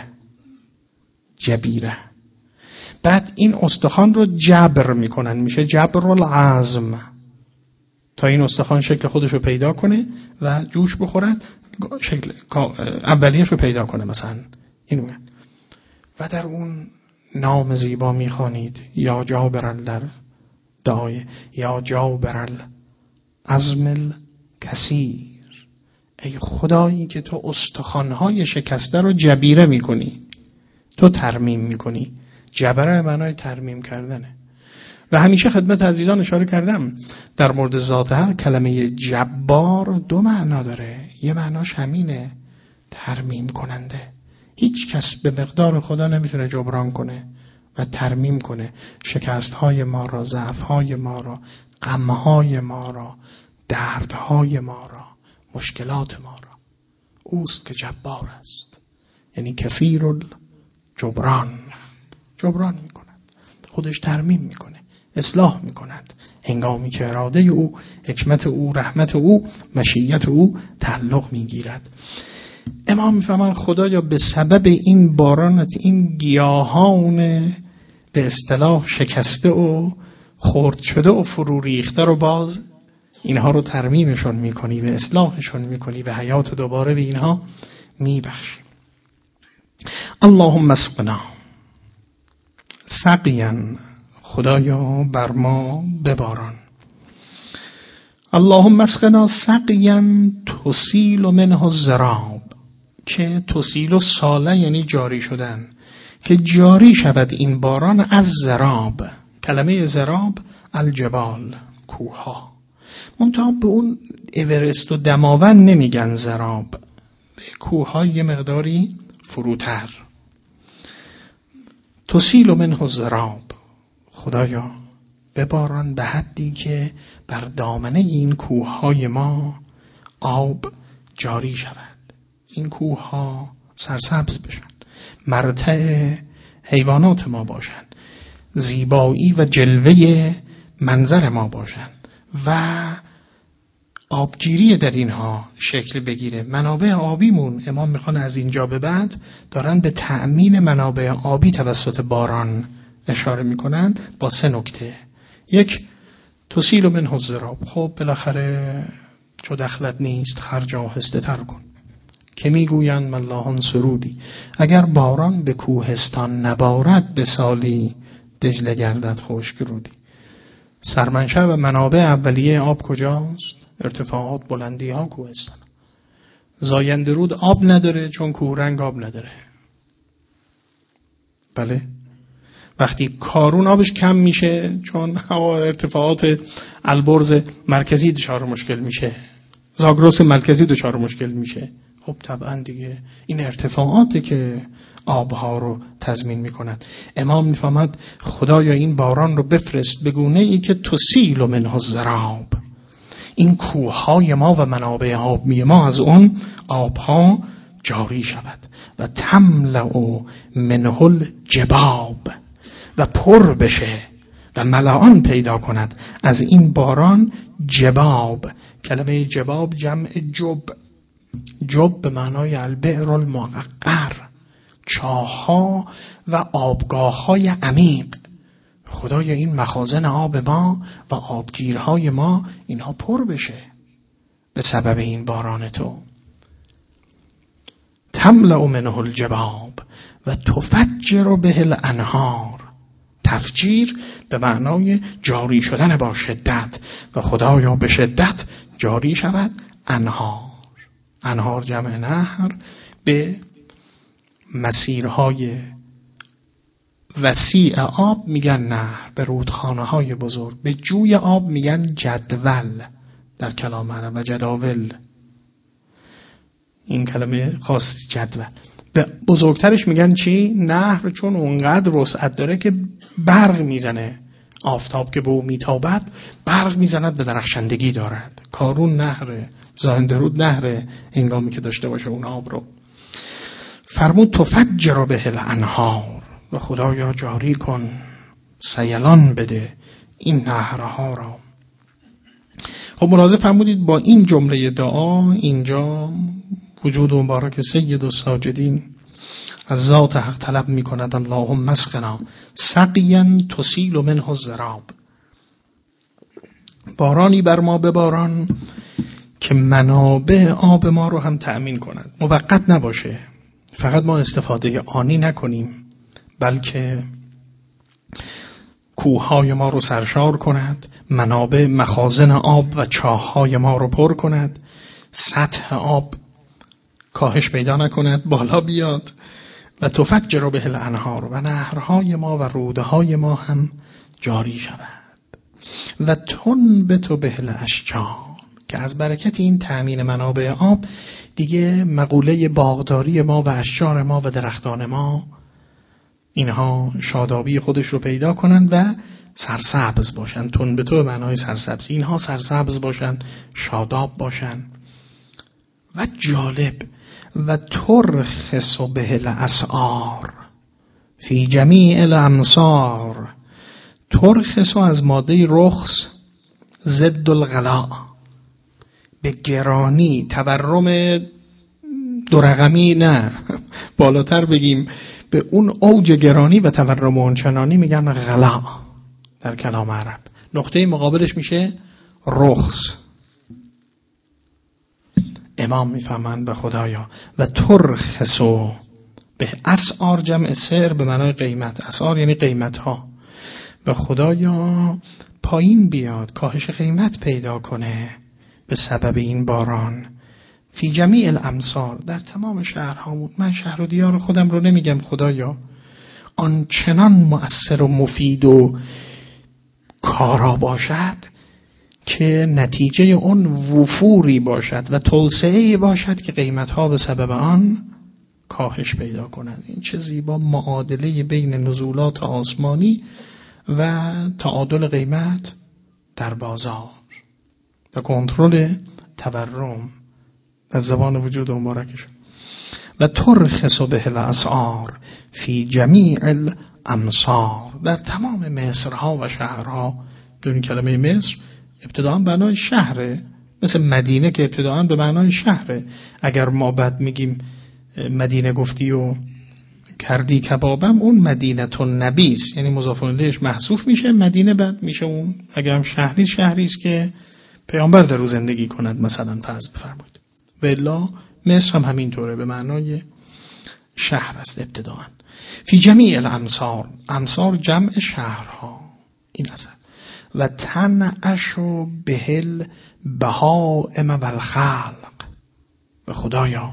بعد این استخوان رو جبر میکنن، میشه جبر العظم، تا این استخوان شکل خودش رو پیدا کنه و جوش بخورد، شکل اولیش رو پیدا کنه مثلا. اینو و در اون نام زیبا میخوانید یا جابرال، در دعای یا جابرال عظم کثیر، ای خدایی که تو استخوان‌های شکسته رو جبیره میکنی، تو ترمیم میکنی. جبره معنای ترمیم کردنه. و همیشه خدمت عزیزان اشاره کردم در مورد ذات حق کلمه جبار دو معنا داره. یه معناش همینه، ترمیم کننده. هیچ کس به مقدار خدا نمیتونه جبران کنه و ترمیم کنه شکست‌های ما را، ضعف‌های ما را، غم‌های ما را، دردهای ما را، مشکلات ما را. اوست که جبار است، یعنی کفیر الجبران، جبران میکند، خودش ترمیم میکنه، اصلاح میکند هنگامی که اراده او، حکمت او، رحمت او، مشیت او تعلق میگیرد. امام میفهمن خدایا به سبب این بارانت این گیاهان به اصطلاح شکسته و خرد شده و فرو ریخته رو باز اینها رو ترمیمشون میکنی و اصلاحشون میکنی و حیات دوباره به اینها میبخشی. اللهم اسقنا سقیا، خدایا بر ما بباران. اللهم اسقنا سقیا تسیل منه الزراب، که تسیل ساله یعنی جاری شدن، که جاری شود این باران از زراب. کلمه زراب الجبال، کوها. منتها به اون اورست و دماوند نمیگن زراب، به کوها یه مقداری فروتر. تسیل منه الزراب، خدایا بباران به حدی که بر دامنه این کوههای ما آب جاری شود، این کوهها سرسبز بشن، مرتع حیوانات ما باشند، زیبایی و جلوه منظر ما باشند و آبگیری در اینها شکل بگیره. منابع آبیمون، امام میخوان از اینجا به بعد دارن به تأمین منابع آبی توسط باران اشاره میکنند با 3 نکته. 1 تسیل منه الزراب، خب بالاخره چو دخلت نیست خرج آهسته تر کن، که میگویند ملاحان سرودی، اگر باران به کوهستان نبارد به سالی دجله گردد خشک رودی. سرمنشأ و منابع اولیه آب کجاست؟ ارتفاعات، بلندی ها، کوهستان. زاینده رود آب نداره چون کوهرنگ آب نداره. بله، وقتی کارون آبش کم میشه چون ارتفاعات البرز مرکزی دچار مشکل میشه، زاگرس مرکزی دچار مشکل میشه. خب طبعا دیگه این ارتفاعاتی که آبها رو تضمین میکنند. امام میفهمد خدایا این باران رو بفرست به گونه ای که تسیل منه الزراب، این کوههای ما و منابع آبی ما از اون آبها جاری شود و تملأ منه الجباب، و پر بشه و ملعان پیدا کند از این باران جباب. کلمه جباب جمع جب، جب به معنای البئر المعقر، چاه‌ها و آبگاه‌های عمیق. خدایا این مخازن آب ما و آبگیرهای ما اینها پر بشه به سبب این باران تو. تملأ منه الجباب و تفجر به الانهار، تفجیر به معنای جاری شدن با شدت، و خدایا به شدت جاری شود انهار. انهار جمع نهر، به مسیرهای وسیع آب میگن نهر، به رودخانه های بزرگ، به جوی آب میگن جدول در کلام عرب و جداول، این کلمه خاص جدول. به بزرگترش میگن چی؟ نهر، چون اونقدر وسعت داره که برق میزنه، آفتاب که به او میتابد برق میزند، به درخشندگی دارد. کارون نهره، زاینده رود نهره هنگامی که داشته باشه اون آب رو. فرمود تفجر به الانهار، و خدایا جاری کن، سیلان بده این نهرها را. خب ملاحظه فرمودید با این جمله دعا اینجا وجود مبارک سید الساجدین از ذات حق طلب می کند اللهم اسقنا سقیا تسیل منه الزراب، بارانی بر ما بباران که منابع آب ما رو هم تأمین کند، موقت نباشه، فقط ما استفاده آنی نکنیم، بلکه کوههای ما رو سرشار کند، منابع مخازن آب و چاههای ما رو پر کند، سطح آب کاهش پیدا نکند، بالا بیاد، و تفجر به الانهار، و نهرهای ما و رودهای ما هم جاری شود، و تنبت به الاشجار، که از برکت این تأمین منابع آب دیگه مقوله باغداری ما و اشجار ما و درختان ما اینها شادابی خودش رو پیدا کنن و سرسبز باشن. تن به تو به معنای سرسبز، اینها سرسبز باشن، شاداب باشن. و جالب و ترخص به الاسعار فی جمیع الامصار. ترخص از ماده رخص ضد الغلا، به گرانی، تورم دو رقمی نه، بالاتر بگیم به اون اوج گرانی و تورم اونچنانی میگن غلا در کلام عرب. نقطه مقابلش میشه رخص. امام میفهمن به خدایا و ترخصو به اسعار، جمع سعر به معنای قیمت، اسعار یعنی قیمت ها، به خدایا پایین بیاد، کاهش قیمت پیدا کنه به سبب این باران. فی جمیع الامصار، در تمام شهرها. من شهر و دیار خودم رو نمیگم خدایا، آنچنان مؤثر و مفید و کارا باشد که نتیجه اون وفوری باشد و توسعه‌ای باشد که قیمتها به سبب آن کاهش پیدا کنند. این چه زیبا معادله بین نزولات آسمانی و تعادل قیمت در بازار و کنترل تورم از زبان وجود مبارکش. و ترخص به الاسعار فی جمیع الامصار، در تمام مصرها و شهرها. دون کلمه مصر ابتداءً به معنای شهره، مثل مدینه که ابتداءً به معنای شهره. اگر ما بعد میگیم مدینه گفتی و کردی کبابم، اون مدینه النبی است، یعنی مضاف الیهش محذوف میشه، مدینه بعد میشه اون. اگر هم شهری است که پیامبر در او زندگی کند مثلا فرض بفرمایید. و الا مصر هم همینطوره، به معنای شهر است ابتداءً. فی جمیع الامصار، امصار جمع شهرها. این است. و تنعشو بهل بهائم و الخلق، به خدایا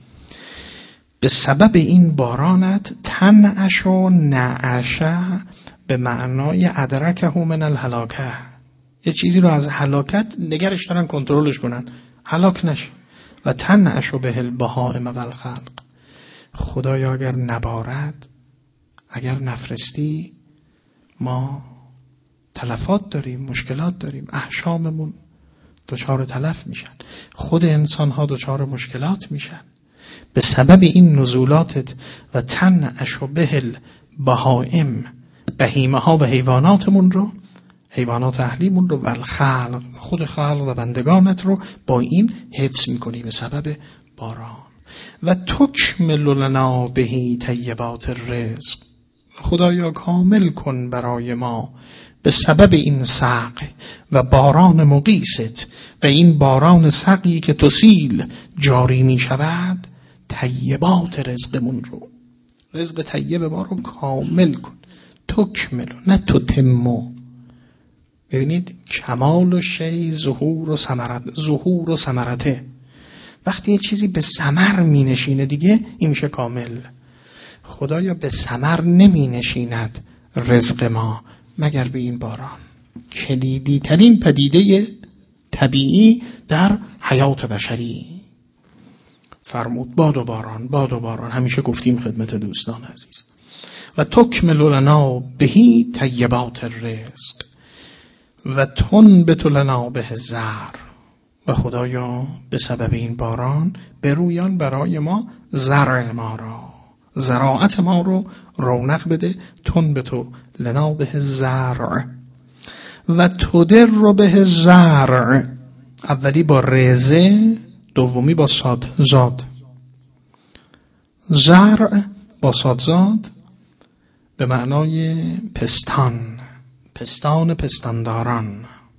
به سبب این بارانت تنعشو، نعشه به معنای ادرکه من الهلاکه، یه چیزی رو از هلاکت نگرش دارن کنترلش کنن هلاک نشه. و تنعشو بهل بهائم و الخلق، خدایا اگر نبارد، اگر نفرستی، ما تلفات داریم، مشکلات داریم، احشاممون دچار تلف میشن، خود انسان ها دچار مشکلات میشن به سبب این نزولاتت. و تنعشو بهل بهائم، بهیمه ها و حیواناتمون رو، حیوانات اهلیمون رو، و الخلق، خود خلق و بندگانت رو با این حفظ میکنی به سبب باران. و تکمل لنا بهی طیبات الرزق، خدایا کامل کن برای ما به سبب این سقی و باران مغیثت و این باران سقی که تسیل جاری می شود، طیبات رزقمون رو، رزق طیب ما رو کامل کن. تکمل نه تتمو. ببینید کمال و شی ظهور و ثمرت، ظهور و ثمرته. وقتی یه چیزی به ثمر می نشینه دیگه این میشه کامل. خدایا به ثمر نمی نشیند رزق ما مگر به این باران، کلیدی ترین پدیده طبیعی در حیات بشری. فرمود باد و باران، باد و باران، همیشه گفتیم خدمت دوستان عزیز. و تکمل لنا بهی طیبات الرزق و تنبت لنا به زرع، و خدایا به سبب این باران برویان برای ما زرع ما را، زراعت ما رو رونق بده. تنبت لنا به زرع و تدر به زرع، اولی با رزه، دومی با صادزاد. زرع با صادزاد به معنای پستان، پستان پستانداران.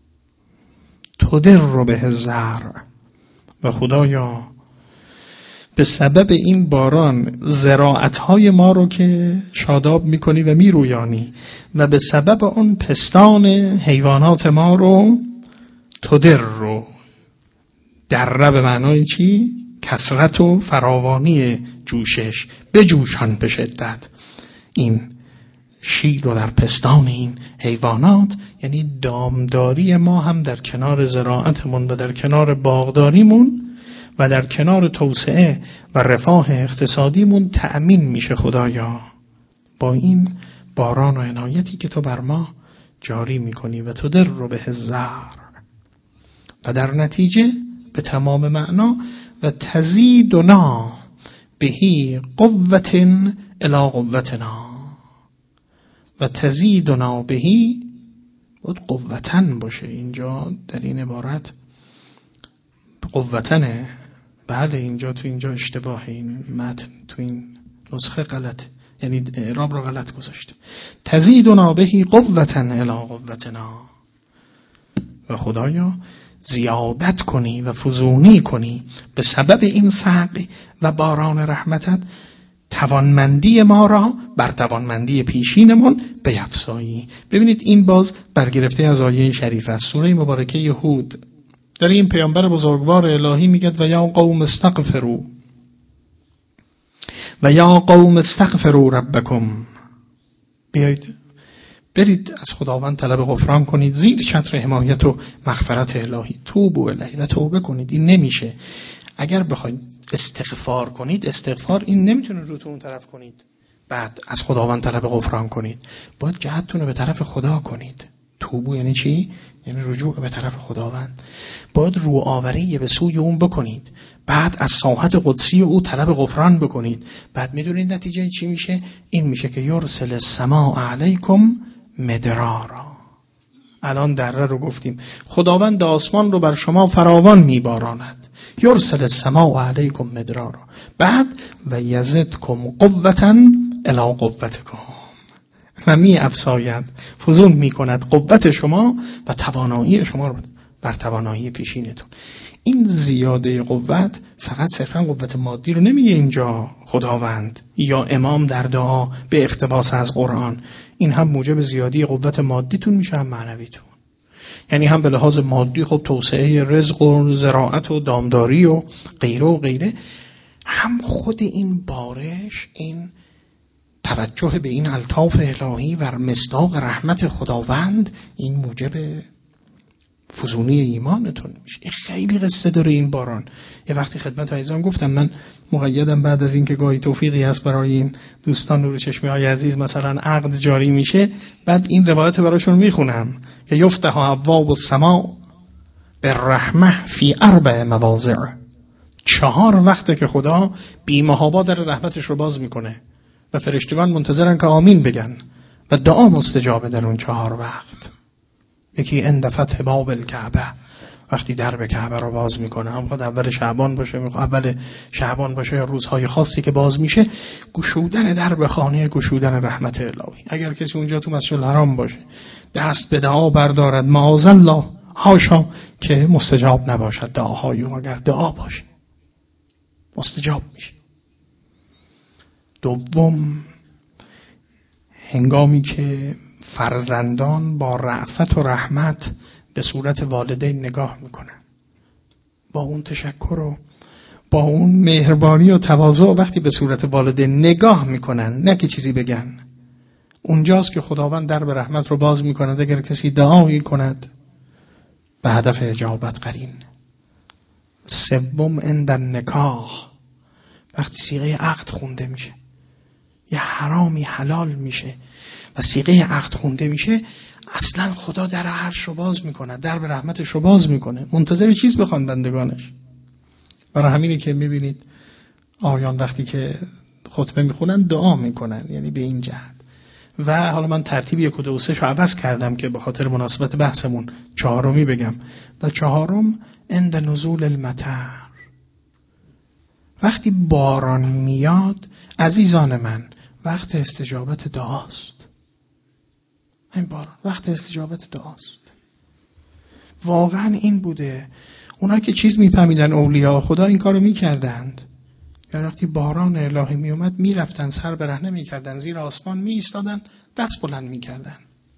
تدر به زرع، و خدایا به سبب این باران زراعت‌های ما رو که شاداب می‌کنی و می‌رویانی، و به سبب اون پستان حیوانات ما رو تدر رو، دره به معنای چی؟ کثرت و فراوانی جوشش، بجوشان به شدت این شیر رو در پستان این حیوانات. یعنی دامداری ما هم در کنار زراعتمون و در کنار باغداریمون و در کنار توسعه و رفاه اقتصادیمون تأمین میشه خدایا با این باران و عنایتی که تو بر ما جاری میکنی و تو در رو به الزرع و در نتیجه به تمام معنا و تزیدنا بهی قوة الی قوتنا و تزیدنا بهی بود قوتن باشه. اینجا در این عبارت قوتنه. بله اینجا تو اینجا اشتباه، این متن تو این نسخه غلط، یعنی اعراب رو غلط گذاشته. تزیدنا بهی قوة الی قوتنا و خدایا زیادت کنی و فزونی کنی به سبب این سقی و باران رحمتت توانمندی ما را بر توانمندی پیشینمان بیفزایی. ببینید این باز برگرفته از آیه شریف از سوره مبارکه هود. در این پیامبر بزرگوار الهی میگه و یا قوم استغفروا و یا قوم استغفروا ربکم، بیایید برید از خداوند طلب غفران کنید زیر چتر حمایت و مغفرت الهی، توبوا الیه و توبه کنید. این نمیشه. اگر بخواید استغفار کنید، استغفار این نمیتونه روتون اون طرف کنید بعد از خداوند طلب غفران کنید، باید جهتتون رو به طرف خدا کنید. توبو یعنی چی؟ یعنی رجوع به طرف خداوند. باید رو آوری به سوی اون بکنید، بعد از ساحت قدسی او طلب غفران بکنید. بعد میدونید نتیجه چی میشه؟ این میشه که یرسل السماء علیکم مدرارا. الان دره رو گفتیم، خداوند آسمان رو بر شما فراوان میباراند. یرسل السماء علیکم مدرارا. بعد و یزدکم قوة الی قوتکم و می افزاید، فزون می کند قوت شما و توانایی شما رو بر توانایی پیشینتون. این زیاده قوت فقط صرفا قوت مادی رو نمیگه اینجا خداوند یا امام در دعا به اقتباس از قرآن، این هم موجب زیادی قوت مادیتون میشه هم معنویتون. یعنی هم به لحاظ مادی خب توسعه رزق و زراعت و دامداری و غیره و غیره، هم خود این بارش، این توجه به این الطاف الهی و مصداق رحمت خداوند، این موجب فزونی ایمانتون میشه. این خیلی قصه داره این باران. یه وقتی خدمت عزیزان گفتم من مقیدم بعد از اینکه گاهی توفیقی هست برای این دوستان نور چشمی های عزیز مثلا عقد جاری میشه، بعد این روایت براشون میخونم که یفتح ابواب السماء بالرحمه فی 4 مواضع. 4 وقته که خدا بی‌محابا در رحمتش رو باز میکنه و فرشتگان منتظرن که آمین بگن و دعا مستجابه در اون 4 وقت. یکی عند فتح باب الکعبه، وقتی درب کعبه رو باز میکنه، هم خود اول شعبان باشه یا روزهای خاصی که باز میشه، گشودن درب خانه، گشودن رحمت الهی. اگر کسی اونجا تو مسجد الحرام باشه دست به دعا بردارد، معاذالله حاشا که مستجاب نباشد دعاهای او، اگر دعا باشه مستجاب میشه. دوم، هنگامی که فرزندان با رأفت و رحمت به صورت والدین نگاه میکنن، با اون تشکر و با اون مهربانی و تواضع، وقتی به صورت والدین نگاه میکنن نه که چیزی بگن، اونجاست که خداوند در به رحمت رو باز میکند. اگر کسی دعایی کند به هدف اجابت قرین. سوم عند النکاح، وقتی صیغه عقد خونده میشه، یه حرامی حلال میشه و صیغه عقد خونده میشه، اصلا خدا در عرش رو باز میکنه، در به رحمتش رو باز میکنه، منتظر چیز بخوان بندگانش. برای همینه که میبینید آیان وقتی که خطبه میخونن دعا میکنن، یعنی به این جهت. و حالا من ترتیب 1 و 2 و 3 رو عوض کردم که به خاطر مناسبت بحثمون 4می بگم. و 4 عند نزول المطر، وقتی باران میاد عزیزان من وقت استجابت دعاست. این باران وقت استجابت دعاست. واقعا این بوده. اونا که چیز میفهمیدن، اولیاء خدا این کارو میکردند. یا وقتی باران الهی میومد میرفتن سر برهنه میکردن، زیر آسمان میایستادن، دست بلند میکردن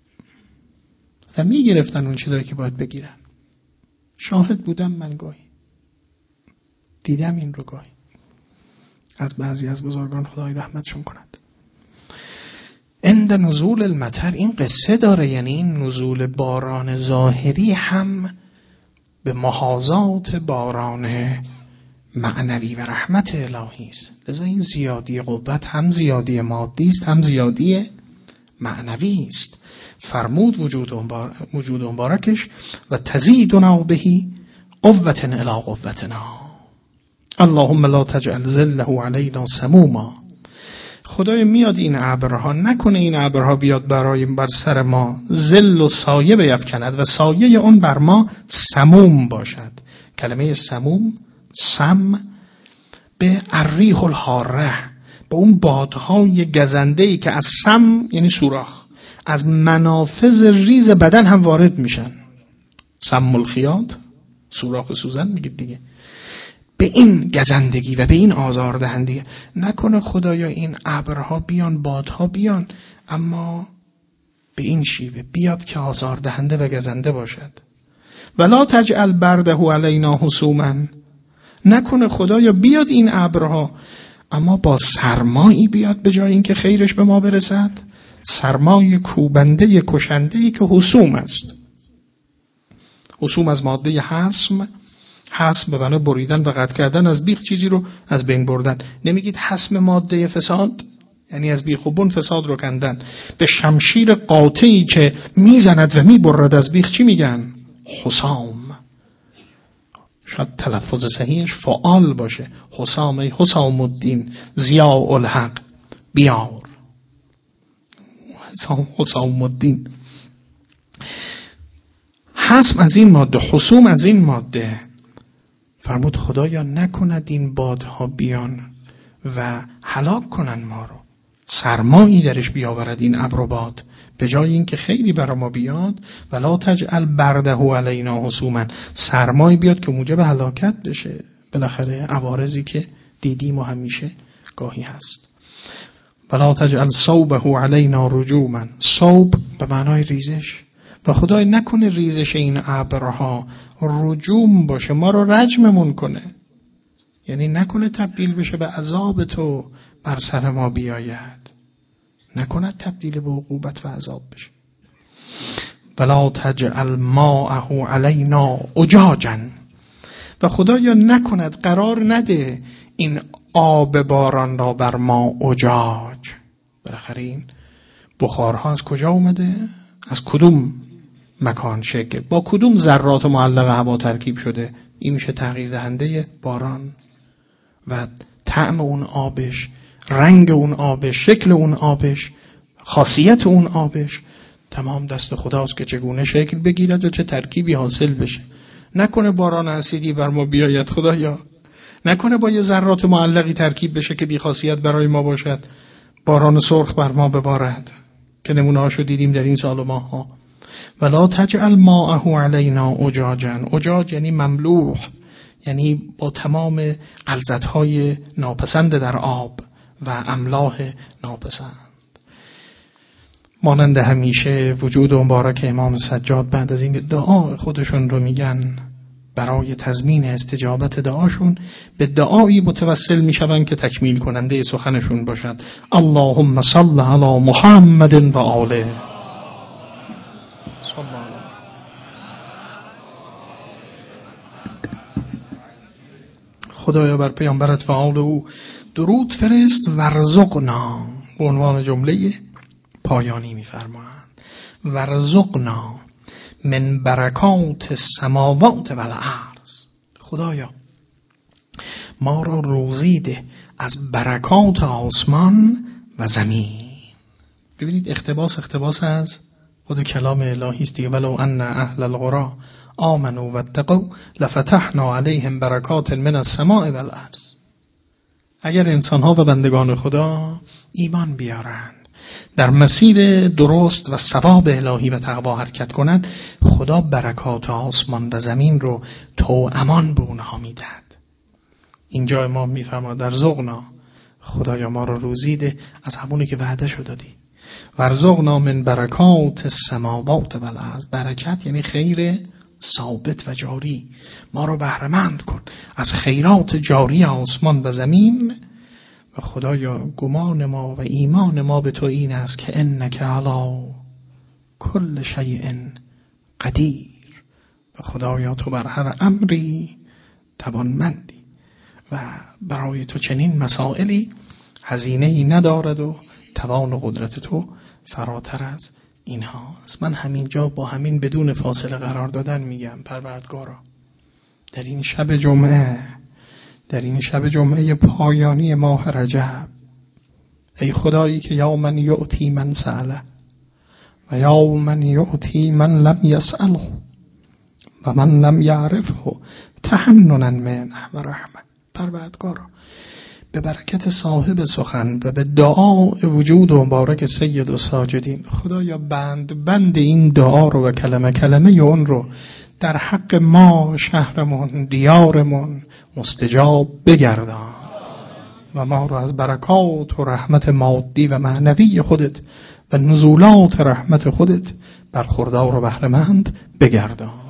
و میگرفتن اون چیزایی که باید بگیرن. شاهد بودم من، گاهی دیدم این رو، گاهی از بعضی از بزرگان خدای رحمتشون کند. عند نزول المطر این قصه داره، یعنی این نزول باران ظاهری هم به محاذات باران معنوی و رحمت الهی است. لذا این زیادی قوت هم زیادی مادی است هم زیادی معنوی است. فرمود وجود مبارکش و تزیدنا بهی قوة الی قوتنا. اللهم لا تجعل ظله علینا سموما. خدای میاد این ابرها، نکنه این ابرها بیاد بر سر ما ظل و سایه بیفکند و سایه اون بر ما سموم باشد. کلمه سموم، سم، به الریح الحاره، به اون بادهای گزنده‌ای که از سم یعنی سوراخ، از منافذ ریز بدن هم وارد میشن. سم الخیاط، سوراخ سوزن میگید دیگه. به این گزندگی و به این آزاردهندگی نکنه خدایا این ابرها بیان، بادها بیان، اما به این شیوه بیاد که آزاردهنده و گزنده باشد. ولا تجعل برده علینا حسوما. نکنه خدایا بیاد این ابرها اما با سرمایی بیاد به جای اینکه خیرش به ما برسد، سرمای کوبنده کشنده‌ای که حسوم است. حسوم از ماده حسم، حسم به معنی بریدن و قطع کردن از بیخ، چیزی رو از بین بردن. نمیگید حسم ماده فساد، یعنی از بیخ و بن فساد رو کندن. به شمشیر قاطعی که میزند و میبرد از بیخ چی میگن؟ حسام. شاید تلفظ صحیحش فعال باشه. حسام، ای حسام الدین ضیاء الحق بیار. حسام الدین. حسم از این ماده، حسوم از این ماده. فرمود خدایا نکند این بادها بیان و هلاک کنن ما رو، سرمایی درش بیاورد این ابر و باد، به جای اینکه خیلی برای ما بیاد. ولا تجعل برده علینا حسوما، سرمایی بیاد که موجب هلاکت بشه. بالاخره عوارضی که دیدیم و همیشه گاهی هست. ولا تجعل صوبه علینا رجوما. صوب به معنای ریزش، و خدای نکنه ریزش این ابرها رجوم باشه، ما رو رجممون کنه، یعنی نکنه تبدیل بشه به عذاب تو بر سر ما بیاید، نکنه تبدیل به عقوبت و عذاب بشه. ولا تجعل ماءه علینا اجاجا. و خدایا نکند، قرار نده این آب باران را بر ما اجاج. بالاخره این بخارها از کجا اومده؟ از کدوم مکان شکل، با کدوم ذرات معلق هوا ترکیب شده؟ این میشه تغییر دهنده باران و طعم اون آبش، رنگ اون آبش، شکل اون آبش، خاصیت اون آبش تمام دست خداست که چگونه شکل بگیرد و چه ترکیبی حاصل بشه. نکنه باران اسیدی بر ما بیاید خدایا، نکنه با یه ذرات معلقی ترکیب بشه که بی خاصیت برای ما باشد، باران سرخ بر ما ببارد که نمونه هاشو دیدیم در این سال و ماه ها. ولا تجعل ماءه علینا اجاجا. اجاج یعنی مملوح، یعنی با تمام غلظت‌های ناپسند در آب و املاح ناپسند. مانند همیشه وجود مبارک امام سجاد بعد از این دعا خودشون رو میگن، برای تضمین استجابت دعاشون به دعایی متوسل میشون که تکمیل کننده سخنشون باشد. اللهم صل علی محمد و آله. خدایا بر پیامبرت و آل او درود فرست. ورزقنا، به عنوان جمله پایانی میفرمایند، ورزقنا من برکات السماوات و الارض. خدایا ما را روزی ده از برکات آسمان و زمین. ببینید اقتباس از خود کلام الهی است دیگه. ولو ان اهل القرى آمنوا واتقوا لفتحنا علیهم برکات من السماء و الارض. اگر انسان‌ها و بندگان خدا ایمان بیارند، در مسیر درست و ثواب الهی و تقوا حرکت کنند، خدا برکات آسمان و زمین رو توامان به اونها میدهد. اینجا امام میفرماد در ذقنا، خدایا ما رو روزی ده از همونی که وعده شو دادی. ورزقنا من برکات السماوات و الارض. برکت یعنی خیر ثابت و جاری، ما رو بهره مند کن از خیرات جاری آسمان و زمین. و خدایا گمان ما و ایمان ما به تو این است که انک علی کل شیء قدیر. و خدایا تو بر هر امری توانمندی. و برای تو چنین مسائلی هزینه‌ای ندارد و توان و قدرت تو فراتر از اینهاست. من همینجا با همین بدون فاصله قرار دادن میگم پروردگارا در این شب جمعه پایانی ماه رجب، ای خدایی که یا من یعطی من سأله و یا من یعطی من لم یسأله و من لم یعرفه تحننا منه و رحمه. پروردگارا به برکت صاحب سخن و به دعای وجود و مبارک سید الساجدین، خدایا بند این دعا رو و کلمه اون رو در حق ما، شهرمون، دیارمون مستجاب بگردان و ما رو از برکات و رحمت مادی و معنوی خودت و نزولات رحمت خودت برخوردار و بهره‌مند بگردان.